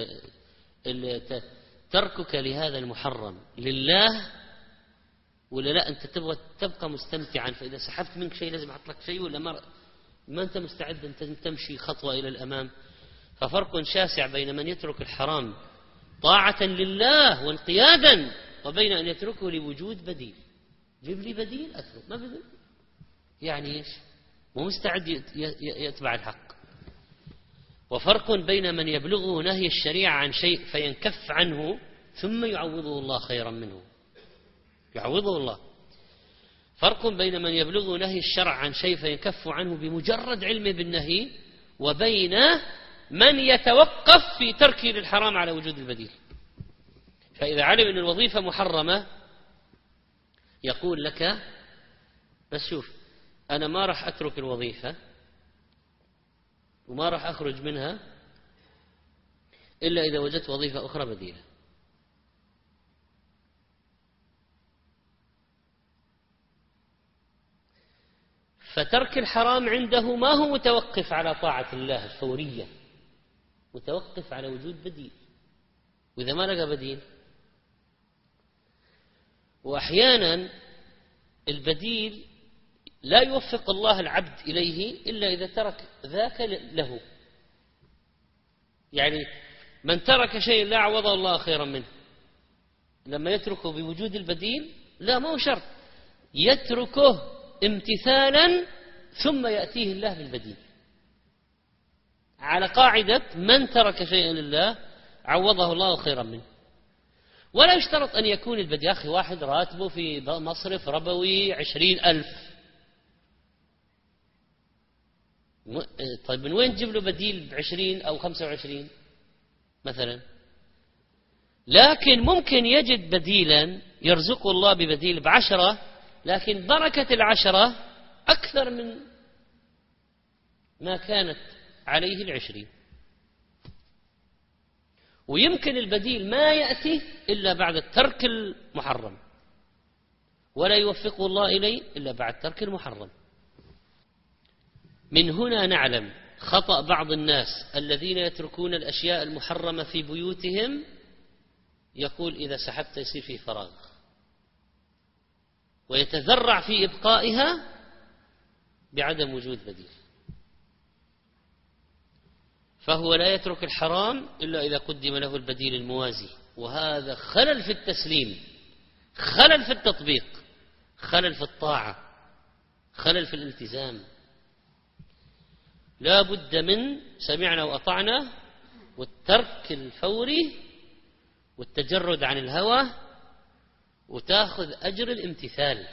تركك لهذا المحرم لله ولا لا؟ أنت تبغى تبقى مستمتعا، فإذا سحبت منك شيء لازم أحط لك شيء، ولا ما أنت مستعد أن تمشي خطوة إلى الأمام. ففرق شاسع بين من يترك الحرام طاعة لله وانقيادا وبين أن يتركه لوجود بديل. جيب لي بديل أترك، ما بديل يعني إيش؟ مو مستعد يتبع الحق. وفرق بين من يبلغه نهي الشريعة عن شيء فينكف عنه ثم يعوضه الله خيرا منه، يعوضه الله. فرق بين من يبلغه نهي الشرع عن شيء فينكف عنه بمجرد علمه بالنهي، وبين من يتوقف في تركه للحرام على وجود البديل. فإذا علم أن الوظيفة محرمة يقول لك بس شوف أنا ما راح أترك الوظيفة وما راح أخرج منها إلا إذا وجدت وظيفة أخرى بديلة. فترك الحرام عنده ما هو متوقف على طاعة الله الفورية، متوقف على وجود بديل، وإذا ما لقى بديل. وأحيانا البديل لا يوفق الله العبد إليه إلا إذا ترك ذاك له. يعني من ترك شيء لا عوضه الله خيرا منه لما يتركه بوجود البديل، لا ما هو شرط، يتركه امتثالا ثم يأتيه الله بالبديل، على قاعدة من ترك شيئا لله عوضه الله خيرا منه. ولا يشترط أن يكون البديل. يا أخي واحد راتبه في مصرف ربوي 20,000، طيب من وين تجيب له بديل ب20 أو 25 مثلا؟ لكن ممكن يجد بديلا يرزقه الله ببديل ب10، لكن بركة 10 أكثر من ما كانت عليه 20. ويمكن البديل ما يأتي إلا بعد الترك المحرم، ولا يوفقه الله إليه إلا بعد ترك المحرم. من هنا نعلم خطأ بعض الناس الذين يتركون الأشياء المحرمة في بيوتهم، يقول إذا سحبت يصير فيه فراغ، ويتذرع في إبقائها بعدم وجود بديل. فهو لا يترك الحرام إلا إذا قدم له البديل الموازي، وهذا خلل في التسليم، خلل في التطبيق، خلل في الطاعة، خلل في الالتزام. لا بد من سمعنا وأطعنا والترك الفوري والتجرد عن الهوى، وتأخذ أجر الامتثال.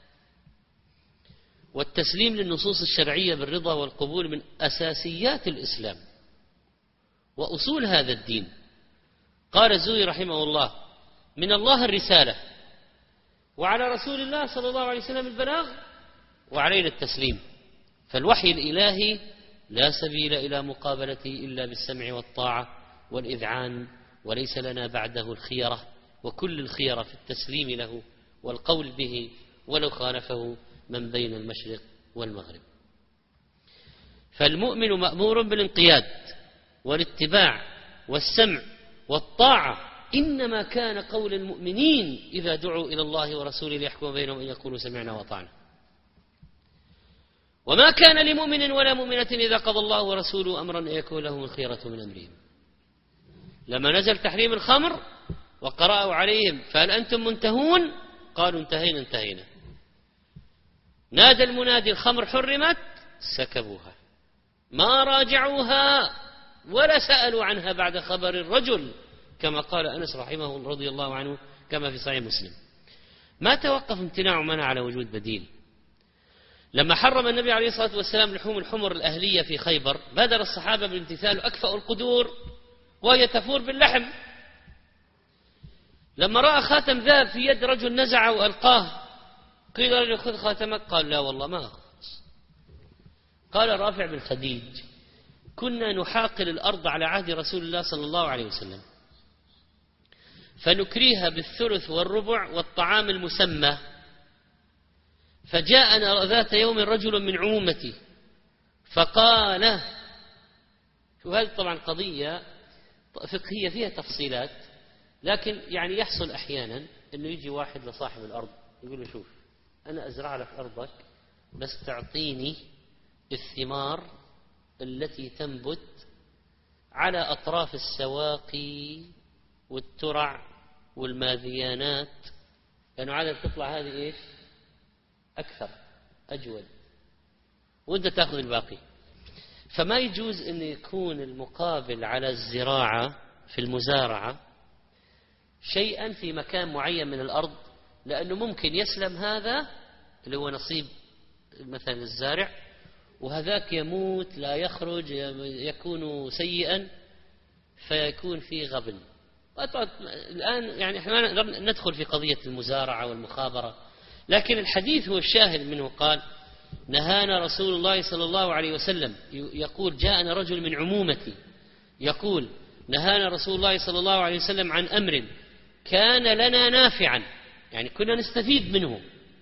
والتسليم للنصوص الشرعية بالرضا والقبول من أساسيات الإسلام وأصول هذا الدين. قال الزهري رحمه الله: من الله الرسالة، وعلى رسول الله صلى الله عليه وسلم البلاغ، وعلينا التسليم. فالوحي الإلهي لا سبيل إلى مقابلته إلا بالسمع والطاعة والإذعان، وليس لنا بعده الخيرة، وكل الخيرة في التسليم له والقول به ولو خالفه من بين المشرق والمغرب. فالمؤمن مأمور بالانقياد والاتباع والسمع والطاعة، إنما كان قول المؤمنين إذا دعوا إلى الله ورسوله ليحكم بينهم أن يقولوا سمعنا وأطعنا. وما كان لمؤمن ولا مؤمنة إذا قضى الله ورسوله أمرا أن يكون لهم الخيرة من أمرهم. لما نزل تحريم الخمر وقرأوا عليهم: فهل أنتم منتهون؟ قالوا: انتهينا. نادى المنادي: الخمر حرمت، سكبوها، ما راجعوها ولا سألوا عنها بعد خبر الرجل، كما قال أنس رحمه رضي الله عنه كما في صحيح مسلم. ما توقف امتناع منع على وجود بديل. لما حرم النبي عليه الصلاة والسلام لحوم الحمر الأهلية في خيبر، بادر الصحابة بالامتثال أكفأوا القدور وهي تفور باللحم. لما رأى خاتم ذهب في يد رجل نزعه وألقاه، قيل له: خذ خاتمك، قال: لا والله ما أخذ. قال رافع بن خديج: كنا نحاقل الأرض على عهد رسول الله صلى الله عليه وسلم، فنكريها بالثلث والربع والطعام المسمى، فجاءنا ذات يوم رجل من عمومتي فقال، وهذه طبعا قضية فقهية فيها تفصيلات، لكن يعني يحصل أحيانا أنه يجي واحد لصاحب الأرض يقول له: شوف، أنا أزرع لك أرضك بس تعطيني الثمار التي تنبت على أطراف السواقي والترع والماذيانات، لأنه عادة تطلع هذه إيش أكثر أجود، وأنت تأخذ الباقي. فما يجوز أن يكون المقابل على الزراعة في المزارعة شيئا في مكان معين من الأرض، لأنه ممكن يسلم هذا اللي هو نصيب مثلا الزارع، وهذاك يموت لا يخرج، يكون سيئا، فيكون في غبن. الآن يعني احنا ندخل في قضية المزارعة والمخابرة، لكن الحديث هو الشاهد منه. قال: نهانا رسول الله صلى الله عليه وسلم، يقول: جاءنا رجل من عمومتي يقول: نهانا رسول الله صلى الله عليه وسلم عن أمر كان لنا نافعا، يعني كنا نستفيد منه،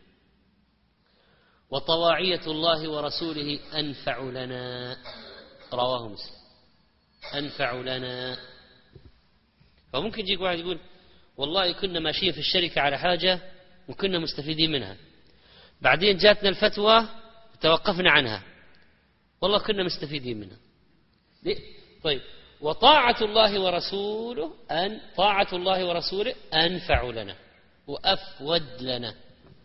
وطواعية الله ورسوله أنفع لنا. رواه مسلم. أنفع لنا. فممكن يجيك واحد يقول: والله كنا ماشيين في الشركة على حاجة وكنا مستفيدين منها، بعدين جاتنا الفتوى توقفنا عنها، والله كنا مستفيدين منها. طيب، وطاعة الله ورسوله طاعة الله ورسوله أنفع لنا وأفود لنا.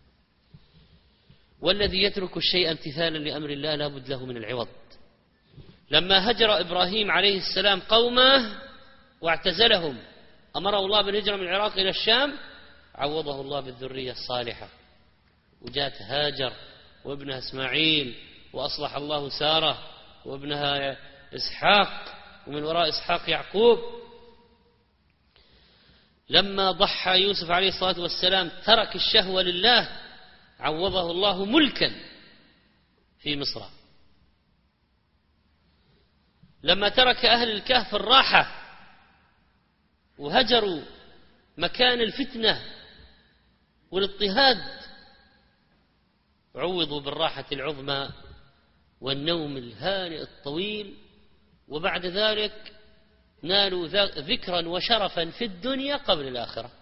والذي يترك الشيء امتثالا لأمر الله لا بد له من العوض. لما هجر إبراهيم عليه السلام قومه واعتزلهم، أمره الله بالهجرة من العراق إلى الشام، عوضه الله بالذرية الصالحة، وجاءت هاجر وابنها إسماعيل، وأصلح الله سارة وابنها إسحاق، ومن وراء إسحاق يعقوب. لما ضحى يوسف عليه الصلاة والسلام ترك الشهوة لله، عوضه الله ملكا في مصر. لما ترك أهل الكهف الراحة وهجروا مكان الفتنة والاضطهاد، عوضوا بالراحة العظمى والنوم الهانئ الطويل، وبعد ذلك نالوا ذكرا وشرفا في الدنيا قبل الآخرة.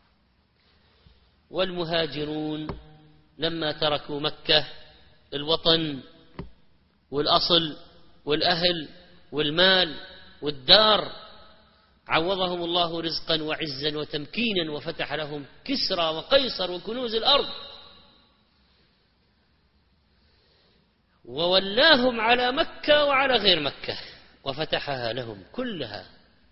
والمهاجرون لما تركوا مكة، الوطن والأصل والأهل والمال والدار، عوضهم الله رزقا وعزا وتمكينا، وفتح لهم كسرى وقيصر وكنوز الأرض، وولاهم على مكة وعلى غير مكة وفتحها لهم كلها.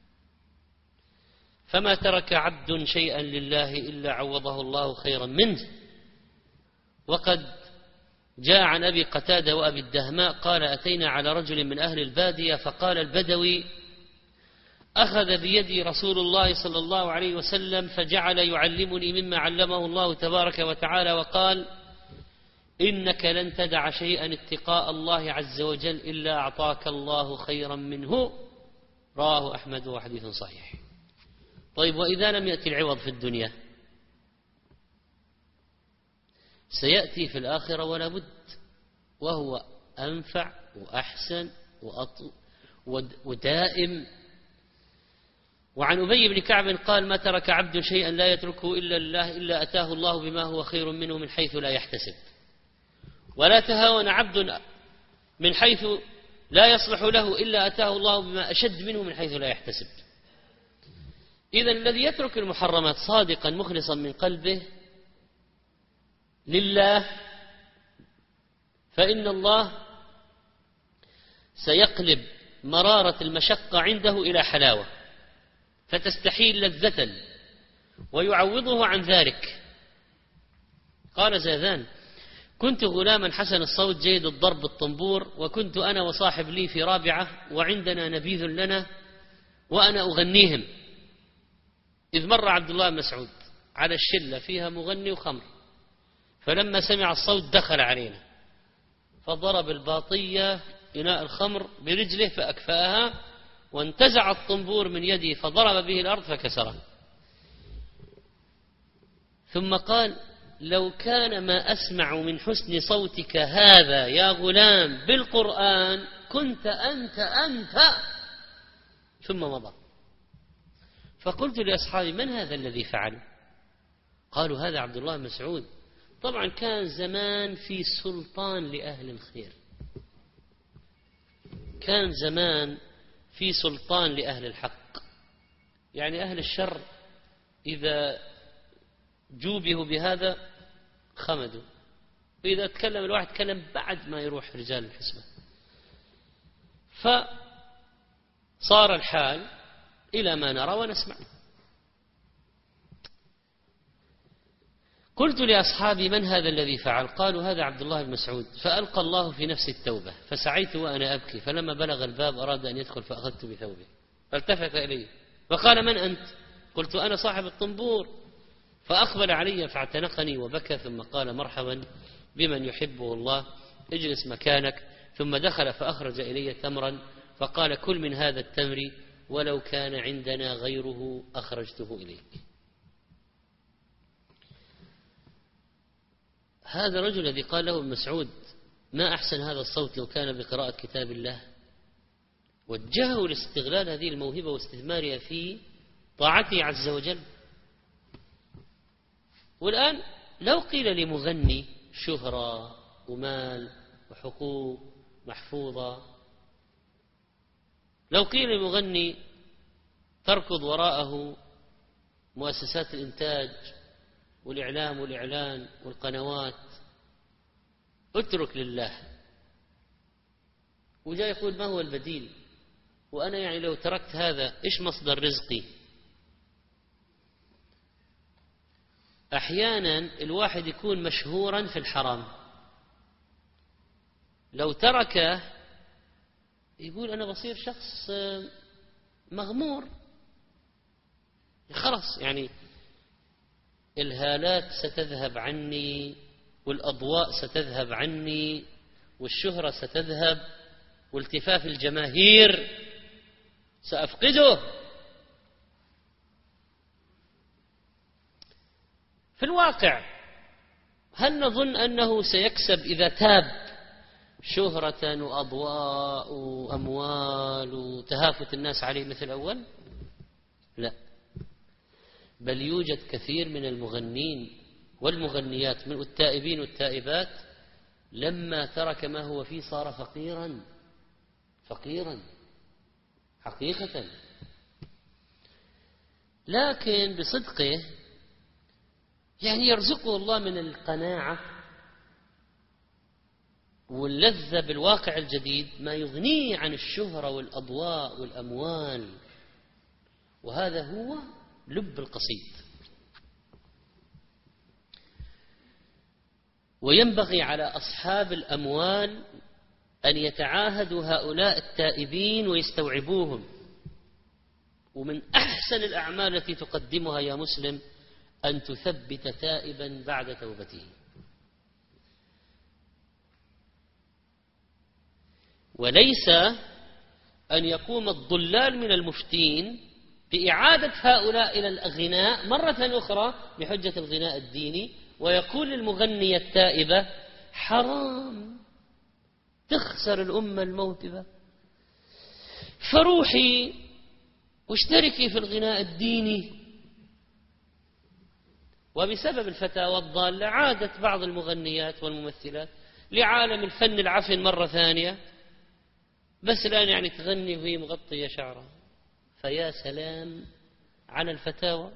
فما ترك عبد شيئا لله إلا عوضه الله خيرا منه. وقد جاء عن أبي قتادة وأبي الدهماء قال: أتينا على رجل من أهل البادية، فقال البدوي: أخذ بيدي رسول الله صلى الله عليه وسلم فجعل يعلمني مما علمه الله تبارك وتعالى وقال: إنك لن تدع شيئا اتقاء الله عز وجل إلا أعطاك الله خيرا منه. رواه أحمد وحديث صحيح. طيب، وإذا لم يأتي العوض في الدنيا سيأتي في الآخرة ولا بد، وهو أنفع وأحسن ودائم. وعن أبي بن كعب قال: ما ترك عبد شيئا لا يتركه إلا الله إلا أتاه الله بما هو خير منه من حيث لا يحتسب، ولا تهاون عبد من حيث لا يصلح له إلا أتاه الله بما أشد منه من حيث لا يحتسب. إذن الذي يترك المحرمات صادقا مخلصا من قلبه لله فإن الله سيقلب مرارة المشقة عنده إلى حلاوة فتستحيل لذة ويعوضه عن ذلك. قال زيدان: كنت غلاما حسن الصوت جيد الضرب بالطنبور، وكنت أنا وصاحب لي في رابعة وعندنا نبيذ لنا وأنا أغنيهم، إذ مر عبد الله بن مسعود على الشلة فيها مغني وخمر، فلما سمع الصوت دخل علينا فضرب الباطية إناء الخمر برجله فأكفأها، وانتزع الطنبور من يده فضرب به الأرض فكسره، ثم قال: لو كان ما أسمع من حسن صوتك هذا يا غلام بالقرآن كنت أنت. ثم مضى. فقلت لأصحابي: من هذا الذي فعل؟ قالوا: هذا عبد الله بن مسعود. طبعا كان زمان في سلطان لأهل الخير، كان زمان في سلطان لأهل الحق، يعني أهل الشر إذا جوبه بهذا خمدوا، وإذا تكلم الواحد تكلم بعد ما يروح رجال الحسبة. فصار الحال إلى ما نرى ونسمع. قلت لأصحابي: من هذا الذي فعل؟ قالوا: هذا عبد الله بن مسعود. فألقى الله في نفسي التوبة، فسعيت وأنا أبكي، فلما بلغ الباب أراد أن يدخل فأخذت بثوبه، فالتفت إلي فقال: من أنت؟ قلت: أنا صاحب الطنبور. فأقبل علي فاعتنقني وبكى، ثم قال: مرحبا بمن يحبه الله، اجلس مكانك. ثم دخل فأخرج إلي تمرا فقال: كل من هذا التمر ولو كان عندنا غيره أخرجته إليك. هذا الرجل الذي قال له ابن مسعود: ما أحسن هذا الصوت لو كان بقراءة كتاب الله، وجهه لاستغلال هذه الموهبة واستثمارها في طاعته عز وجل. والآن لو قيل لمغني شهرة ومال وحقوق محفوظة، لو قيل لمغني تركض وراءه مؤسسات الإنتاج والإعلام والإعلان والقنوات، اترك لله، وجاء يقول: ما هو البديل؟ وأنا يعني لو تركت هذا إيش مصدر رزقي؟ أحيانا الواحد يكون مشهورا في الحرام، لو تركه يقول: أنا بصير شخص مغمور، خلاص يعني الهالات ستذهب عني، والأضواء ستذهب عني، والشهرة ستذهب، والتفاف الجماهير سأفقده. في الواقع هل نظن أنه سيكسب إذا تاب شهرة وأضواء وأموال وتهافت الناس عليه مثل أول؟ لا، بل يوجد كثير من المغنين والمغنيات من التائبين والتائبات لما ترك ما هو فيه صار فقيرا حقيقة. لكن بصدقه يعني يرزقه الله من القناعة واللذة بالواقع الجديد ما يغنيه عن الشهرة والأضواء والأموال، وهذا هو لب القصيد. وينبغي على أصحاب الأموال أن يتعاهدوا هؤلاء التائبين ويستوعبوهم، ومن أحسن الأعمال التي تقدمها يا مسلم أن تثبت تائبا بعد توبته. وليس أن يقوم الضلال من المفتين بإعادة هؤلاء إلى الغناء مرة أخرى بحجة الغناء الديني، ويقول للمغنية التائبة حرام تخسر الأمة الموهبة، فروحي واشتركي في الغناء الديني. وبسبب الفتاوى الضالة عادت بعض المغنيات والممثلات لعالم الفن العفن مرة ثانية، بس الآن يعني تغني وهي مغطية شعرها. فيا سلام على الفتاوى.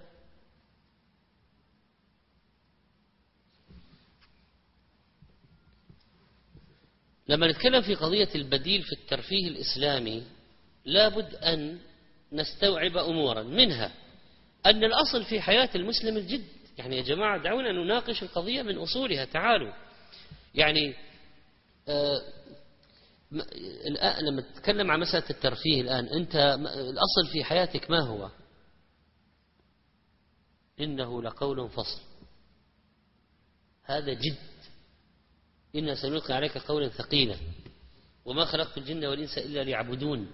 لما نتكلم في قضية البديل في الترفيه الإسلامي لابد أن نستوعب أمورا، منها أن الأصل في حياة المسلم الجد. يعني يا جماعة دعونا نناقش القضية من أصولها، تعالوا. يعني الآن لما تتكلم عن مسألة الترفيه الآن، أنت الأصل في حياتك ما هو؟ إنه لقول فصل، هذا جد. إنا سنلقي عليك قولا ثقيلا وما خلقت الجن والإنس إلا ليعبدون.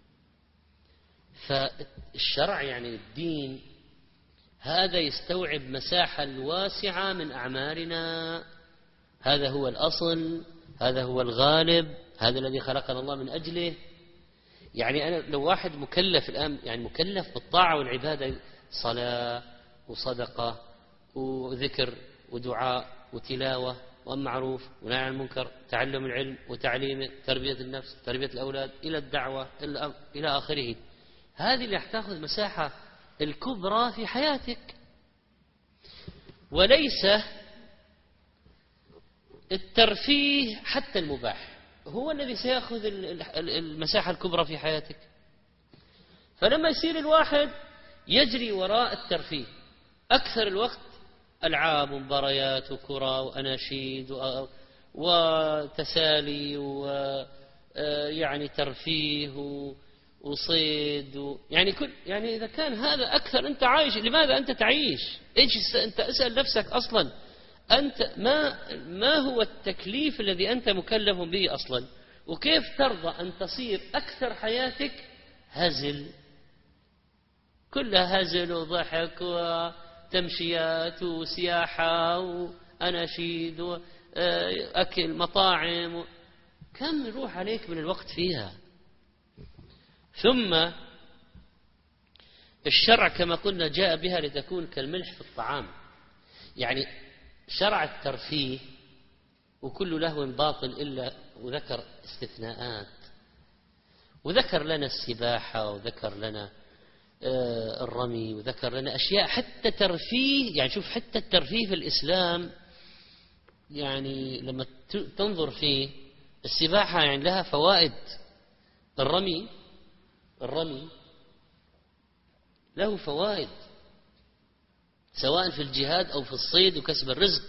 فالشرع يعني الدين هذا يستوعب مساحة واسعة من أعمارنا، هذا هو الأصل، هذا هو الغالب، هذا الذي خلقنا الله من أجله. يعني أنا لو واحد مكلف الآن، يعني مكلف بالطاعة والعبادة، صلاة وصدقة وذكر ودعاء وتلاوة وأمر معروف ونهي عن المنكر، تعلم العلم وتعليمه، تربية النفس، تربية الأولاد، إلى الدعوة إلى آخره، هذه اللي تأخذ مساحة الكبرى في حياتك. وليس الترفيه حتى المباح هو الذي سيأخذ المساحة الكبرى في حياتك. فلما يصير الواحد يجري وراء الترفيه أكثر الوقت، ألعاب ومباريات وكرة وأناشيد وتسالي ويعني ترفيه وصيد يعني إذا كان هذا أكثر، أنت عايش لماذا أنت تعيش؟ إيش أنت اسأل نفسك أصلا، أنت ما هو التكليف الذي أنت مكلف به أصلا؟ وكيف ترضى أن تصير أكثر حياتك هزل، كلها هزل وضحك وتمشيات وسياحة وأناشيد وأكل مطاعم كم يروح عليك من الوقت فيها؟ ثم الشرع كما قلنا جاء بها لتكون كالملح في الطعام. يعني شرع الترفيه وكل لهو باطل إلا وذكر استثناءات، وذكر لنا السباحة وذكر لنا الرمي وذكر لنا أشياء حتى ترفيه. يعني شوف حتى الترفيه في الإسلام، يعني لما تنظر فيه السباحة يعني لها فوائد، الرمي له فوائد سواء في الجهاد أو في الصيد وكسب الرزق.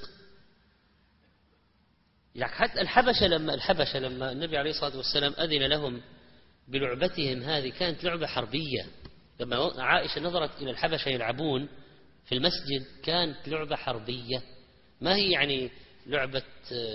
يعني حتى الحبشة لما النبي عليه الصلاة والسلام أذن لهم بلعبتهم هذه، كانت لعبة حربية. لما عائشة نظرت إلى الحبشة يلعبون في المسجد كانت لعبة حربية، ما هي يعني لعبة،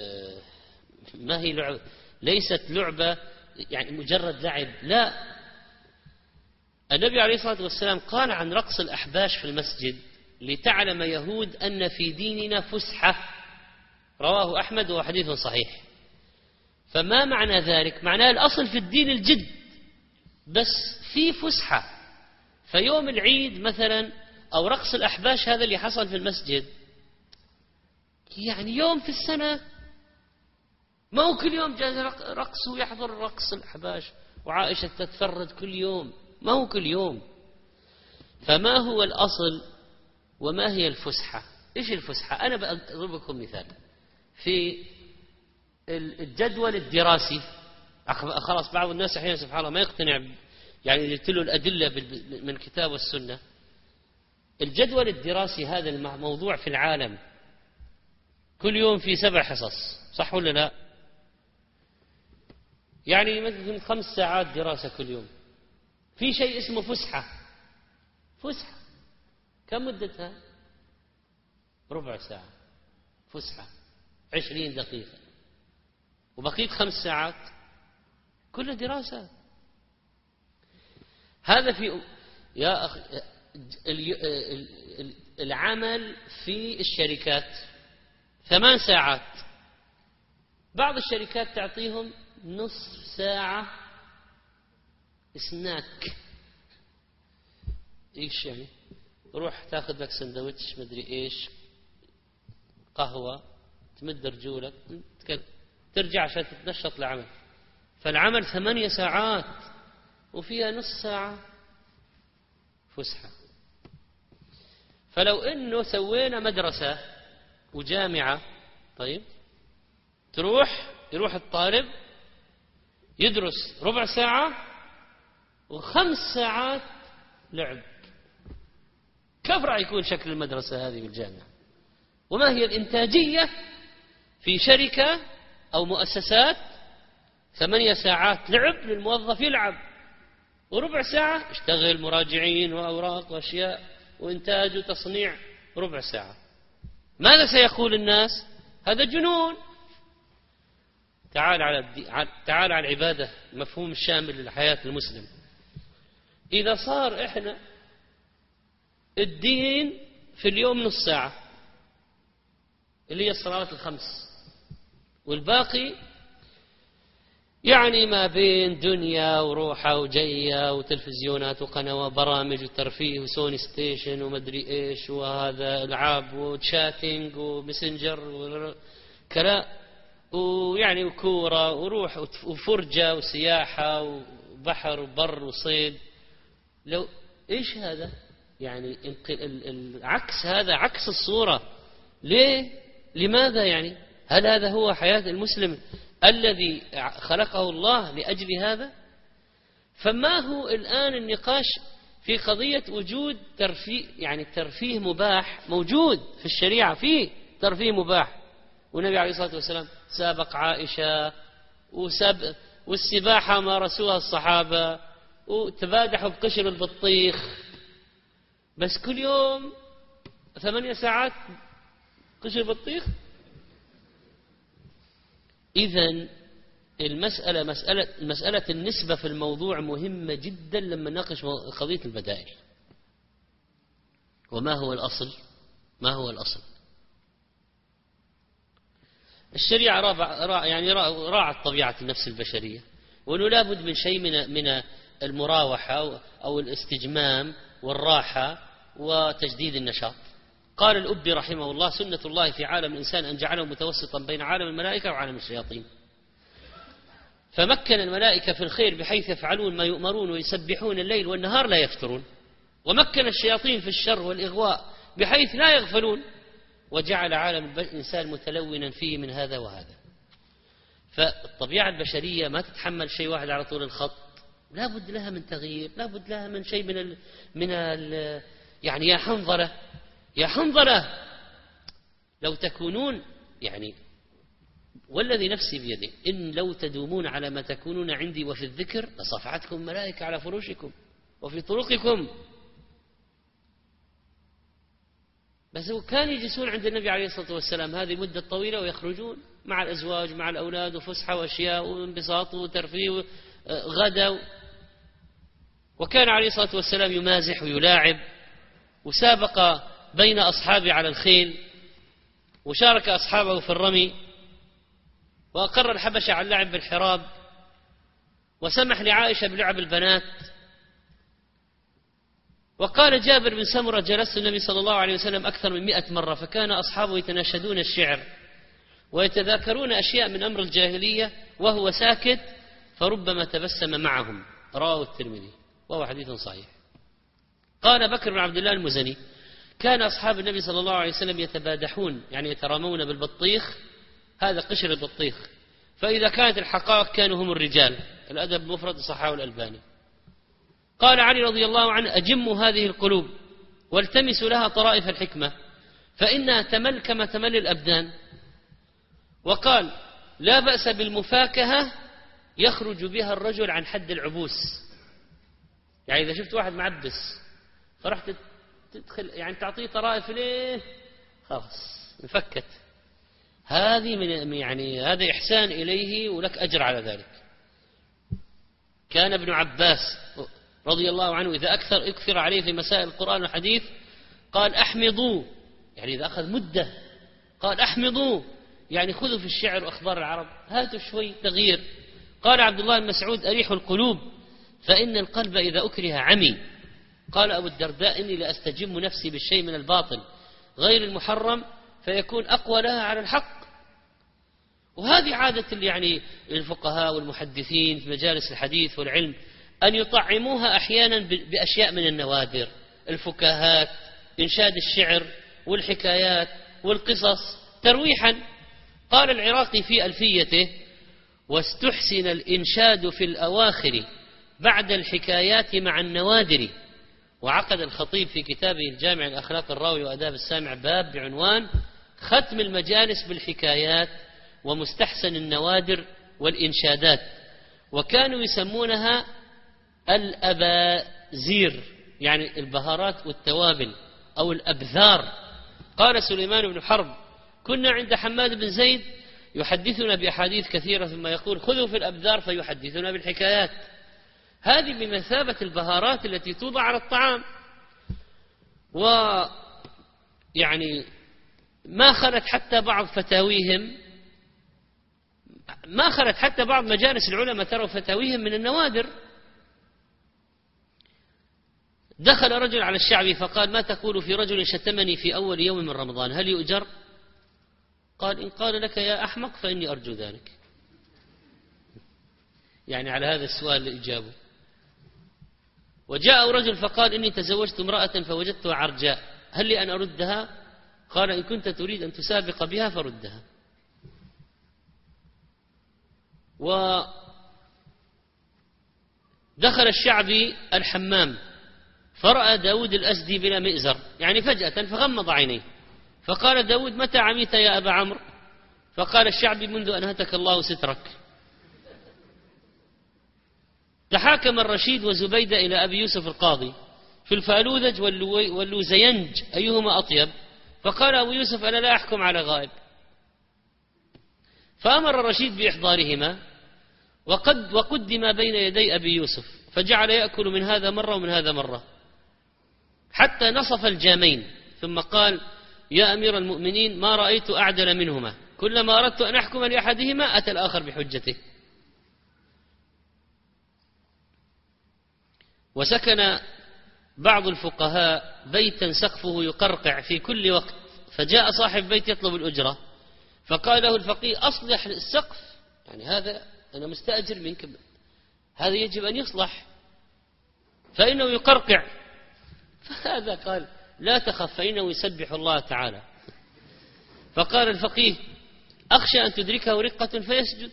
ليست لعبة يعني مجرد لعب، لا. النبي عليه الصلاة والسلام قال عن رقص الأحباش في المسجد: لتعلم يهود أن في ديننا فسحة، رواه أحمد وهو حديث صحيح. فما معنى ذلك؟ معناه الأصل في الدين الجد، بس في فسحة. فيوم العيد مثلا أو رقص الأحباش هذا اللي حصل في المسجد، يعني يوم في السنة، ما هو كل يوم جاء رقص ويحضر رقص الأحباش وعائشة تتفرج كل يوم، ما هو كل يوم. فما هو الأصل وما هي الفسحة؟ إيش الفسحة؟ أنا بضرب لكم مثال في الجدول الدراسي. خلاص بعض الناس أحيانا سبحان الله ما يقتنع، يعني جبت له الأدلة من الكتاب والسنة. الجدول الدراسي هذا الموضوع في العالم كل يوم في 7 حصص، صح ولا لا؟ يعني مثلا 5 ساعات دراسة كل يوم. في شيء اسمه فسحة، فسحة. كم مدتها؟ ربع ساعة فسحة، 20 دقيقة، وبقيت 5 ساعات كلها دراسة. هذا في يا أخي العمل في الشركات 8 ساعات، بعض الشركات تعطيهم نصف ساعة سناك. ايش يعني؟ روح تاخذ لك سندويتش مدري ايش، قهوة، تمد رجولك، ترجع عشان تتنشط لعمل. فالعمل 8 ساعات وفيها نص ساعة فسحة. فلو انه سوينا مدرسة وجامعة، طيب يروح الطالب يدرس ربع ساعة و5 ساعات لعب. كيف راح يكون شكل المدرسة هذه بالجامعة؟ وما هي الإنتاجية في شركة أو مؤسسات؟ 8 ساعات لعب للموظف يلعب، وربع ساعة اشتغل مراجعين وأوراق وأشياء وإنتاج وتصنيع ربع ساعة. ماذا سيقول الناس؟ هذا جنون. تعال على العبادة، مفهوم الشامل للحياة المسلم. إذا صار إحنا الدين في اليوم نص ساعة اللي هي الصلوات ال5، والباقي يعني ما بين دنيا وروحة وجية وتلفزيونات وقنوات برامج وترفيه وسوني ستيشن ومدري إيش، وهذا ألعاب وتشاتينج ومسنجر وكلام، ويعني وكورة وروح وفرجة وسياحة وبحر وبر وصيد. لو إيش هذا؟ يعني العكس، هذا عكس الصورة. ليه؟ لماذا يعني؟ هل هذا هو حياة المسلم الذي خلقه الله لأجل هذا؟ فما هو الآن النقاش في قضية وجود ترفيه؟ يعني الترفيه مباح، موجود في الشريعة، فيه ترفيه مباح. والنبي عليه الصلاة والسلام سابق عائشة، والسباحة مارسوها الصحابة، وتبادحوا بقشر البطيخ. بس كل يوم 8 ساعات قشر بطيخ. إذن مسألة النسبة في الموضوع مهمة جدا لما نناقش قضية البدائل. وما هو الأصل؟ ما هو الأصل؟ الشريعة راعت طبيعة النفس البشرية، وأنه لا بد من شيء من المراوحة أو الاستجمام والراحة وتجديد النشاط. قال الأبي رحمه الله: سنة الله في عالم الإنسان أن جعله متوسطا بين عالم الملائكة وعالم الشياطين، فمكن الملائكة في الخير بحيث يفعلون ما يؤمرون ويسبحون الليل والنهار لا يفترون، ومكن الشياطين في الشر والإغواء بحيث لا يغفلون، وجعل عالم الإنسان متلونا فيه من هذا وهذا. فالطبيعة البشرية ما تتحمل شيء واحد على طول الخط، لا بد لها من تغيير، لا بد لها من شيء من يعني يا حنظلة لو تكونون، يعني والذي نفسي بيده، إن لو تدومون على ما تكونون عندي وفي الذكر لصافحتكم ملائكة على فروشكم وفي طرقكم. بس كانوا يجلسون عند النبي عليه الصلاة والسلام هذه مدة طويلة ويخرجون مع الأزواج مع الأولاد وفسحة وأشياء وانبساط وترفيه غدا. وكان عليه الصلاة والسلام يمازح ويلاعب، وسابق بين أصحابه على الخيل، وشارك أصحابه في الرمي، وأقر الحبشة على اللعب بالحراب، وسمح لعائشة بلعب البنات. وقال جابر بن سمرة: جلست النبي صلى الله عليه وسلم أكثر من 100 مرة، فكان أصحابه يتناشدون الشعر ويتذاكرون أشياء من أمر الجاهلية وهو ساكت، فربما تبسم معهم. رواه الترمذي وهو حديث صحيح. قال بكر بن عبد الله المزني: كان أصحاب النبي صلى الله عليه وسلم يتبادحون، يعني يترامون بالبطيخ، هذا قشر البطيخ، فإذا كانت الحقائق كانوا هم الرجال. الأدب المفرد صححه الألباني. قال علي رضي الله عنه: أجموا هذه القلوب والتمسوا لها طرائف الحكمة، فإنها تمل كما تمل الأبدان. وقال: لا بأس بالمفاكهة يخرج بها الرجل عن حد العبوس. يعني إذا شفت واحد معبس فرحت تدخل يعني تعطيه طرائف ليه خلاص انفكت. هذه من يعني هذا إحسان إليه ولك أجر على ذلك. كان ابن عباس رضي الله عنه إذا أكثر عليه في مسائل القرآن والحديث قال أحمضوا، يعني إذا أخذ مدة قال أحمضوا، يعني خذوا في الشعر وأخبار العرب هاتوا شوي تغيير. قال عبد الله بن مسعود أريحوا القلوب فإن القلب إذا أكره عمي. قال أبو الدرداء إني لأستجم نفسي بالشيء من الباطل غير المحرم فيكون أقوى لها على الحق. وهذه عادة يعني الفقهاء والمحدثين في مجالس الحديث والعلم أن يطعموها أحيانا بأشياء من النوادر، الفكاهات، إنشاد الشعر والحكايات والقصص ترويحا. قال العراقي في ألفيته واستحسن الإنشاد في الأواخر بعد الحكايات مع النوادر. وعقد الخطيب في كتابه الجامع الأخلاق الراوي وأداب السامع باب بعنوان ختم المجالس بالحكايات ومستحسن النوادر والإنشادات، وكانوا يسمونها الأبازير يعني البهارات والتوابل أو الأبذار. قال سليمان بن حرب كنا عند حماد بن زيد يحدثنا بأحاديث كثيرة ثم يقول خذوا في الأبذار فيحدثنا بالحكايات. هذه بمثابة البهارات التي توضع على الطعام. ويعني ما خلت حتى بعض مجالس العلماء تروا فتاويهم من النوادر. دخل رجل على الشعبي فقال ما تقول في رجل شتمني في أول يوم من رمضان هل يؤجر؟ قال إن قال لك يا أحمق فإني أرجو ذلك. يعني على هذا السؤال الإجابة. وجاء رجل فقال إني تزوجت امرأة فوجدتها عرجاء هل لي أن أردها؟ قال إن كنت تريد أن تسابق بها فردها. ودخل الشعبي الحمام فرأى داود الأسدي بلا مئزر يعني فجأة فغمض عينيه فقال داود متى عميت يا أبا عمرو؟ فقال الشعبي منذ أن هتك الله سترك. تحاكم الرشيد وزبيدة إلى أبي يوسف القاضي في الفالوذج واللوزينج أيهما أطيب؟ فقال أبو يوسف أنا لا أحكم على غائب. فأمر الرشيد بإحضارهما وقدم بين يدي أبي يوسف فجعل يأكل من هذا مرة ومن هذا مرة حتى نصف الجامين ثم قال يا أمير المؤمنين ما رأيت أعدل منهما كلما أردت أن أحكم لأحدهما أتى الآخر بحجته. وسكن بعض الفقهاء بيتا سقفه يقرقع في كل وقت فجاء صاحب بيت يطلب الأجرة فقال له الفقيه أصلح السقف يعني هذا أنا مستأجر منك هذا يجب أن يصلح فإنه يقرقع. فهذا قال لا تخف فإنه يسبح الله تعالى. فقال الفقيه أخشى أن تدركه رقة فيسجد.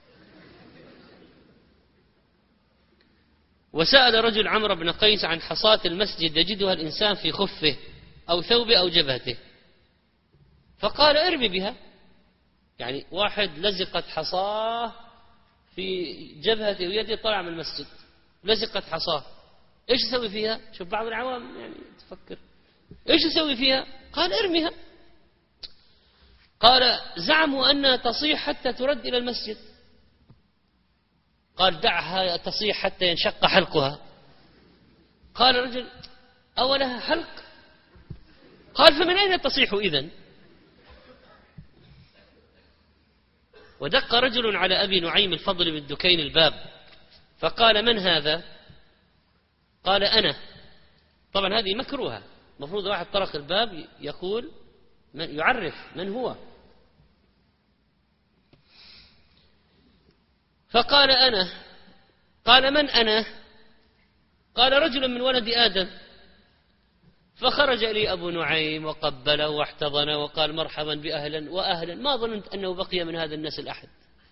وسأل رجل عمرو بن قيس عن حصاة المسجد يجدها الإنسان في خفه أو ثوبه أو جبهته فقال ارمي بها. يعني واحد لزقت حصاه في جبهته ويده طلع من المسجد لزقت حصاه ايش يسوي فيها؟ شوف بعض العوام يعني تفكر ايش يسوي فيها؟ قال ارميها. قال زعموا أنها تصيح حتى ترد إلى المسجد. قال دعها تصيح حتى ينشق حلقها. قال رجل أولها حلق؟ قال فمن أين تصيح إذن؟ ودق رجل على أبي نعيم الفضل بن دكين الباب فقال من هذا؟ قال أنا. طبعا هذه مكروهة مفروض واحد طرق الباب يقول يعرف من هو. فقال أنا. قال من أنا؟ قال رجل من ولد آدم. فخرج لي أبو نعيم وقبله واحتضنه وقال مرحبا بأهلا وأهلا ما ظننت أنه بقي من هذا النسل أحد.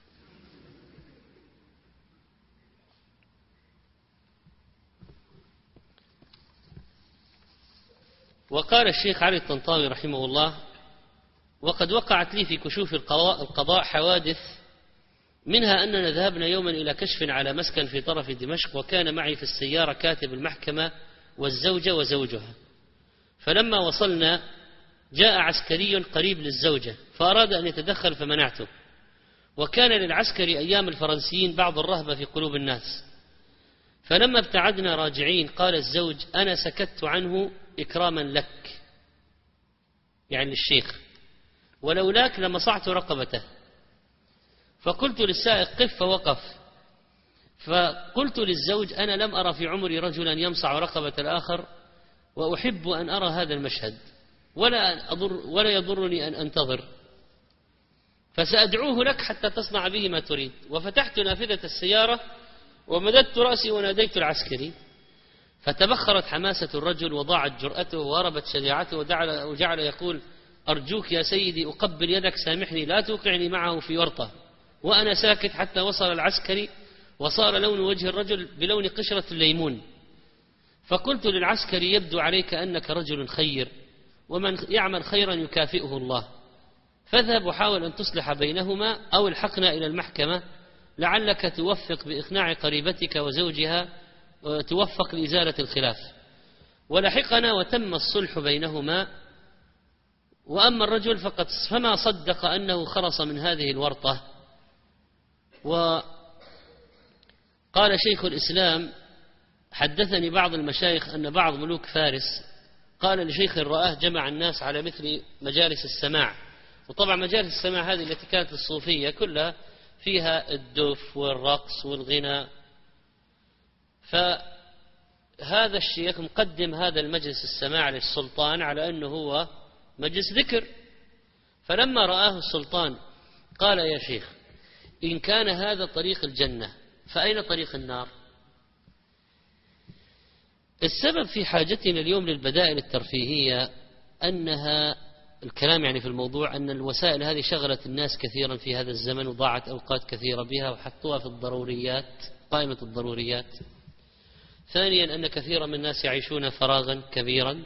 وقال الشيخ علي الطنطاوي رحمه الله وقد وقعت لي في كشوف القضاء حوادث منها أننا ذهبنا يوما إلى كشف على مسكن في طرف دمشق وكان معي في السيارة كاتب المحكمة والزوجة وزوجها. فلما وصلنا جاء عسكري قريب للزوجة فأراد أن يتدخل فمنعته. وكان للعسكري أيام الفرنسيين بعض الرهبة في قلوب الناس. فلما ابتعدنا راجعين قال الزوج: أنا سكت عنه إكراما لك، يعني للشيخ، ولولاك لمصعت رقبته. فقلت للسائق: قف، فوقف. فقلت للزوج: أنا لم أرى في عمري رجلا يمصع رقبة الآخر، وأحب أن أرى هذا المشهد، ولا يضرني أن أنتظر، فسأدعوه لك حتى تصنع به ما تريد. وفتحت نافذة السيارة ومددت رأسي وناديت العسكري، فتبخرت حماسة الرجل وضاعت جرأته وهربت شجاعته وجعل يقول: أرجوك يا سيدي أقبل يدك، سامحني، لا توقعني معه في ورطة. وأنا ساكت حتى وصل العسكري وصار لون وجه الرجل بلون قشرة الليمون. فقلت للعسكري: يبدو عليك أنك رجل خير، ومن يعمل خيرا يكافئه الله، فاذهب وحاول أن تصلح بينهما أو الحقنا إلى المحكمة، لعلك توفق بإقناع قريبتك وزوجها، توفق لإزالة الخلاف. ولحقنا وتم الصلح بينهما. وأما الرجل فما صدق أنه خلص من هذه الورطة. وقال شيخ الإسلام: حدثني بعض المشايخ أن بعض ملوك فارس قال لشيخ رآه جمع الناس على مثل مجالس السماع. وطبعا مجالس السماع هذه التي كانت الصوفية كلها فيها الدف والرقص والغناء. فهذا الشيخ مقدم هذا المجلس السماع للسلطان على أنه هو مجلس ذكر. فلما رآه السلطان قال: يا شيخ، إن كان هذا طريق الجنة فأين طريق النار؟ السبب في حاجتنا اليوم للبدائل الترفيهية أنها الكلام يعني في الموضوع أن الوسائل هذه شغلت الناس كثيرا في هذا الزمن، وضاعت أوقات كثيرة بها وحطوها في الضروريات، قائمة الضروريات. ثانيا أن كثيرا من الناس يعيشون فراغا كبيرا.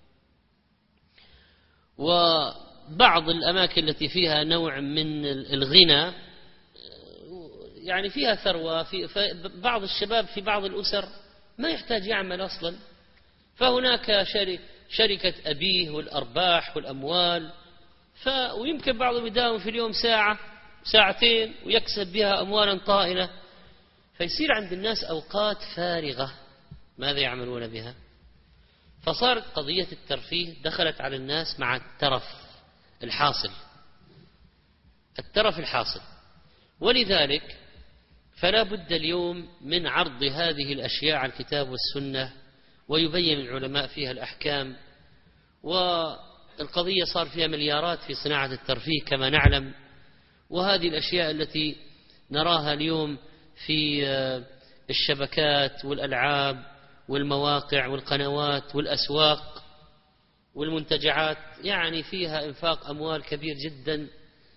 وبعض الأماكن التي فيها نوع من الغنى يعني فيها ثروة، في بعض الشباب في بعض الأسر ما يحتاج يعمل أصلا، فهناك شركة أبيه والأرباح والأموال، ويمكن بعضهم يداوم في اليوم ساعة ساعتين ويكسب بها أموالا طائلة، فيصير عند الناس أوقات فارغة ماذا يعملون بها؟ فصارت قضية الترفيه دخلت على الناس مع الترف الحاصل. ولذلك فلا بد اليوم من عرض هذه الأشياء على الكتاب والسنة، ويبين العلماء فيها الأحكام. والقضية صار فيها مليارات في صناعة الترفيه كما نعلم، وهذه الأشياء التي نراها اليوم في الشبكات والألعاب والمواقع والقنوات والأسواق والمنتجعات يعني فيها إنفاق أموال كبير جدا.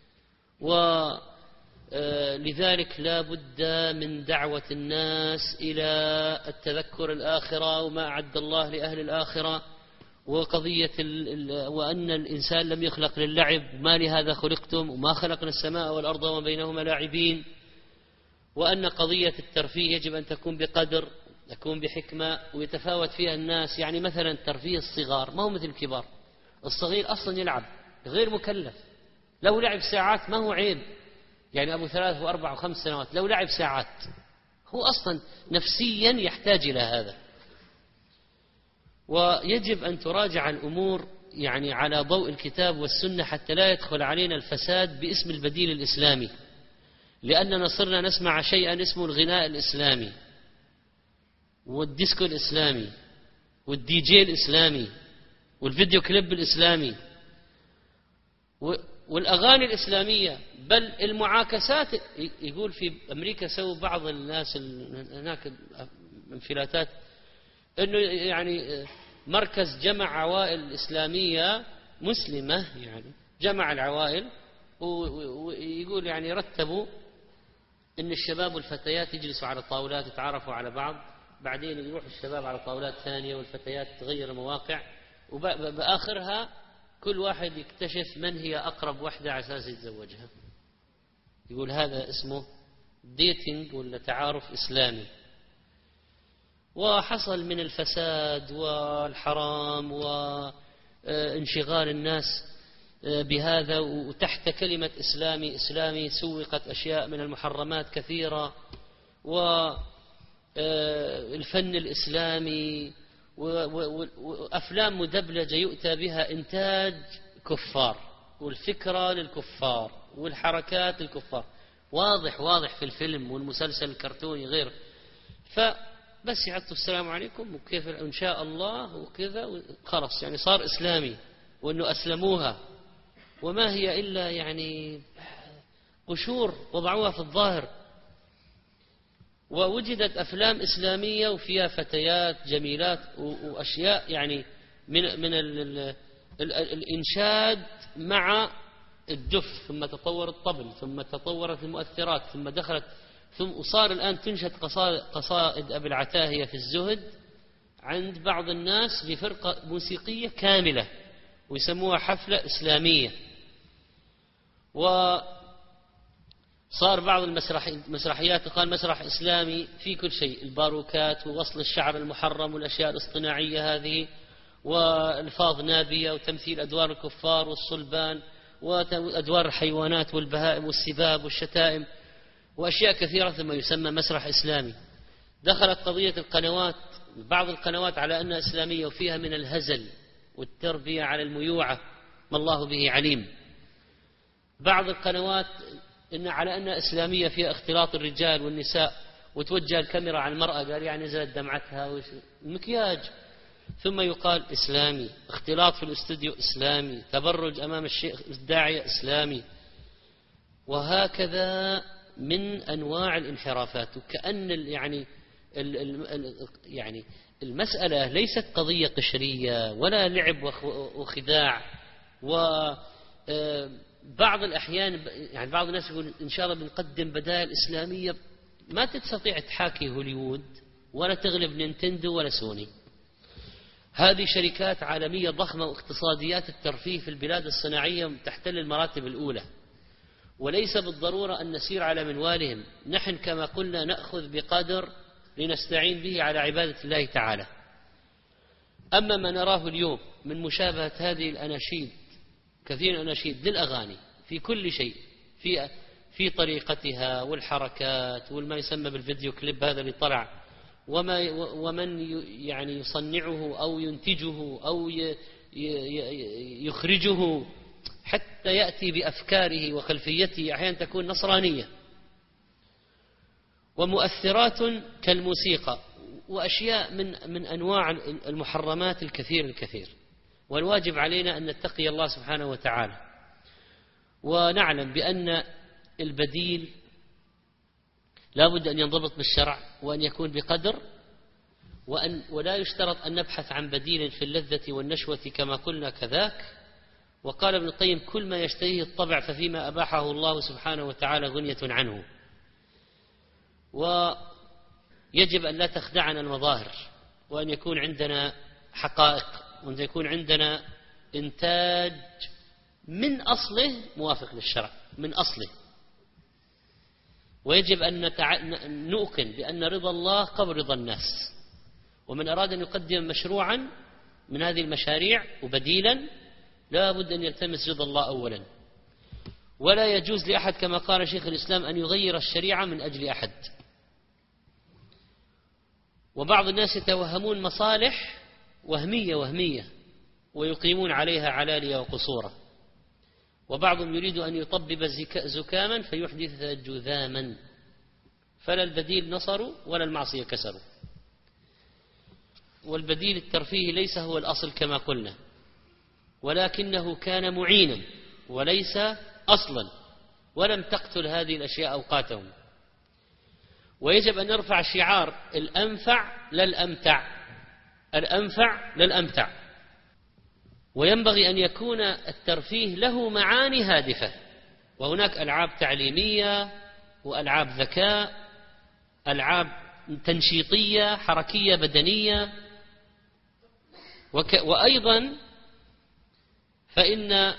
ولذلك لا بد من دعوة الناس إلى التذكر الآخرة وما أعد الله لأهل الآخرة، وقضية وأن الإنسان لم يخلق للعب، ما لهذا خلقتم وما خلقنا السماء والأرض وما بينهما لاعبين، وأن قضية الترفيه يجب أن تكون بقدر، تكون بحكمة، ويتفاوت فيها الناس. يعني مثلا ترفيه الصغار ما هو مثل الكبار، الصغير أصلا يلعب غير مكلف، لو لعب ساعات ما هو عيب، يعني أبو 3 و4 و5 سنوات لو لعب ساعات هو أصلا نفسيا يحتاج إلى هذا. ويجب أن تراجع الأمور يعني على ضوء الكتاب والسنة حتى لا يدخل علينا الفساد باسم البديل الإسلامي، لأننا صرنا نسمع شيئا اسمه الغناء الإسلامي والديسكو الإسلامي والدي جي الإسلامي والفيديو كليب الإسلامي والأغاني الإسلامية، بل المعاكسات. يقول في أمريكا سووا بعض الناس هناك انفلاتات أنه يعني مركز جمع عوائل إسلامية مسلمة، يعني جمع العوائل ويقول يعني رتبوا أن الشباب والفتيات يجلسوا على طاولات يتعرفوا على بعض، بعدين يروح الشباب على طاولات ثانية والفتيات تغير المواقع، وبآخرها كل واحد يكتشف من هي أقرب وحدة على أساس يتزوجها. يقول هذا اسمه ديتينج ولا تعارف إسلامي. وحصل من الفساد والحرام وانشغال الناس بهذا، وتحت كلمة إسلامي إسلامي سوقت أشياء من المحرمات كثيرة، والفن الإسلامي وأفلام مدبلجة يؤتى بها إنتاج كفار، والفكرة للكفار والحركات للكفار، واضح في الفيلم والمسلسل الكرتوني غيره. فبس يعطوا السلام عليكم وكيف إن شاء الله وكذا خلاص، يعني صار إسلامي، وأنه أسلموها، وما هي إلا يعني قشور وضعوها في الظاهر. ووجدت أفلام إسلامية وفيها فتيات جميلات وأشياء يعني من الإنشاد مع الدف، ثم تطور الطبل، ثم تطورت المؤثرات، ثم دخلت، وصار الآن تنشد قصائد أبي العتاهية في الزهد عند بعض الناس بفرقة موسيقية كاملة ويسموها حفلة إسلامية. وصار بعض المسرحيات قال مسرح إسلامي في كل شيء، الباروكات ووصل الشعر المحرم والأشياء الاصطناعية هذه، والفاظ نابية، وتمثيل أدوار الكفار والصلبان، وأدوار الحيوانات والبهائم والسباب والشتائم، وأشياء كثيرة، ثم يسمى مسرح إسلامي. دخلت قضية القنوات، بعض القنوات على أنها إسلامية وفيها من الهزل والتربية على الميوعة ما الله به عليم. بعض القنوات إن على أنها إسلامية فيها اختلاط الرجال والنساء، وتوجه الكاميرا على المرأة، قال يعني نزلت دمعتها المكياج، ثم يقال إسلامي، اختلاط في الاستوديو إسلامي، تبرج أمام الشيخ الداعية إسلامي، وهكذا من أنواع الانحرافات. وكأن يعني المسألة ليست قضية قشرية ولا لعب وخداع. وبعض الأحيان يعني بعض الناس يقول إن شاء الله بنقدم بدائل إسلامية ما تستطيع تحاكي هوليوود ولا تغلب نينتندو ولا سوني. هذه شركات عالمية ضخمة، واقتصاديات الترفيه في البلاد الصناعية تحتل المراتب الأولى، وليس بالضرورة أن نسير على منوالهم. نحن كما قلنا نأخذ بقدر لنستعين به على عبادة الله تعالى. أما ما نراه اليوم من مشابهة هذه الأناشيد، كثير الأناشيد للأغاني في كل شيء، في طريقتها والحركات والما يسمى بالفيديو كليب هذا اللي طلع، ومن يعني يصنعه أو ينتجه أو يخرجه، حتى يأتي بأفكاره وخلفيته أحيانا تكون نصرانية، ومؤثرات كالموسيقى، وأشياء من أنواع المحرمات الكثير. والواجب علينا أن نتقي الله سبحانه وتعالى، ونعلم بأن البديل لا بد أن ينضبط بالشرع، وأن يكون بقدر، ولا يشترط أن نبحث عن بديل في اللذة والنشوة كما قلنا كذاك. وقال ابن القيم كل ما يشتهيه الطبع ففيما أباحه الله سبحانه وتعالى غنية عنه. ويجب أن لا تخدعنا المظاهر، وأن يكون عندنا حقائق، وأن يكون عندنا إنتاج من أصله موافق للشرع من أصله. ويجب أن نؤكن بأن رضا الله قبل رضا الناس، ومن أراد أن يقدم مشروعا من هذه المشاريع وبديلا لا بد أن يلتمس رضا الله أولا. ولا يجوز لأحد كما قال شيخ الإسلام أن يغير الشريعة من أجل أحد. وبعض الناس يتوهمون مصالح وهمية ويقيمون عليها علالية وقصورا، وبعضهم يريد أن يطبب زكاما فيحدث جذاما، فلا البديل نصروا ولا المعصية كسروا. والبديل الترفيه ليس هو الأصل كما قلنا، ولكنه كان معينا وليس أصلا، ولم تقتل هذه الأشياء أوقاتهم. ويجب أن نرفع شعار الأنفع للأمتع، وينبغي أن يكون الترفيه له معاني هادفة. وهناك ألعاب تعليمية وألعاب ذكاء، ألعاب تنشيطية حركية بدنية، وأيضا فإن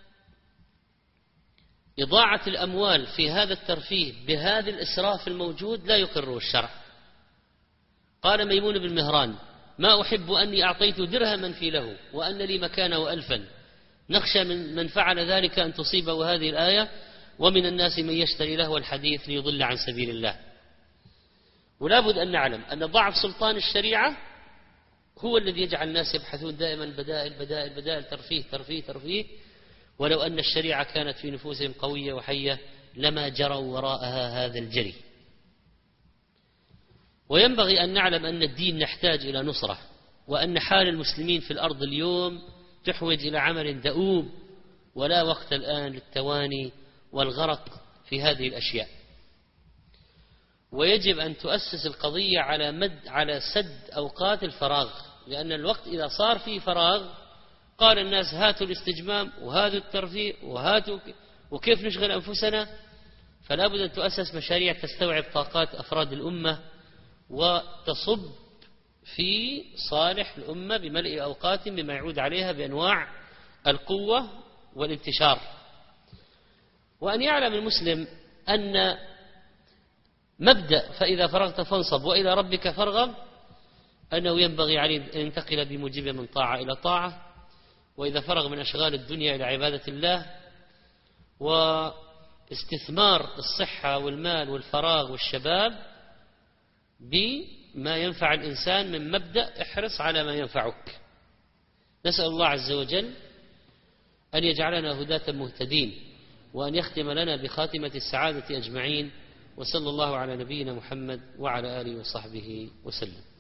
إضاعة الأموال في هذا الترفيه بهذا الإسراف الموجود لا يقره الشرع، قال ميمون بن مهران: ما أحب أني أعطيت درهما في له وأن لي مكانه 1000. نخشى من فعل ذلك أن تصيبه هذه الآية: ومن الناس من يشتري لهو الحديث ليضل عن سبيل الله. ولا بد أن نعلم أن ضعف سلطان الشريعة هو الذي يجعل الناس يبحثون دائما بدائل بدائل بدائل، ترفيه ترفيه ترفيه. ولو أن الشريعة كانت في نفوسهم قوية وحية لما جروا وراءها هذا الجري. وينبغي أن نعلم أن الدين نحتاج إلى نصرة، وأن حال المسلمين في الأرض اليوم تحوج إلى عمل دؤوب، ولا وقت الآن للتواني والغرق في هذه الأشياء. ويجب أن تؤسس القضية على سد أوقات الفراغ، لأن الوقت إذا صار فيه فراغ قال الناس: هاتوا الاستجمام وهاتوا الترفيه وهاتوا وكيف نشغل أنفسنا. فلا بد أن تؤسس مشاريع تستوعب طاقات أفراد الأمة وتصب في صالح الأمة بملء أوقات بما يعود عليها بأنواع القوة والانتشار. وأن يعلم المسلم أن مبدأ فإذا فرغت فانصب وإلى ربك فارغب أنه ينبغي عليه أن ينتقل بموجبه من طاعة إلى طاعة، وإذا فرغ من أشغال الدنيا إلى عبادة الله، واستثمار الصحة والمال والفراغ والشباب بما ينفع الإنسان من مبدأ احرص على ما ينفعك. نسأل الله عز وجل أن يجعلنا هداة مهتدين، وأن يختم لنا بخاتمة السعادة أجمعين. وصلى الله على نبينا محمد وعلى آله وصحبه وسلم.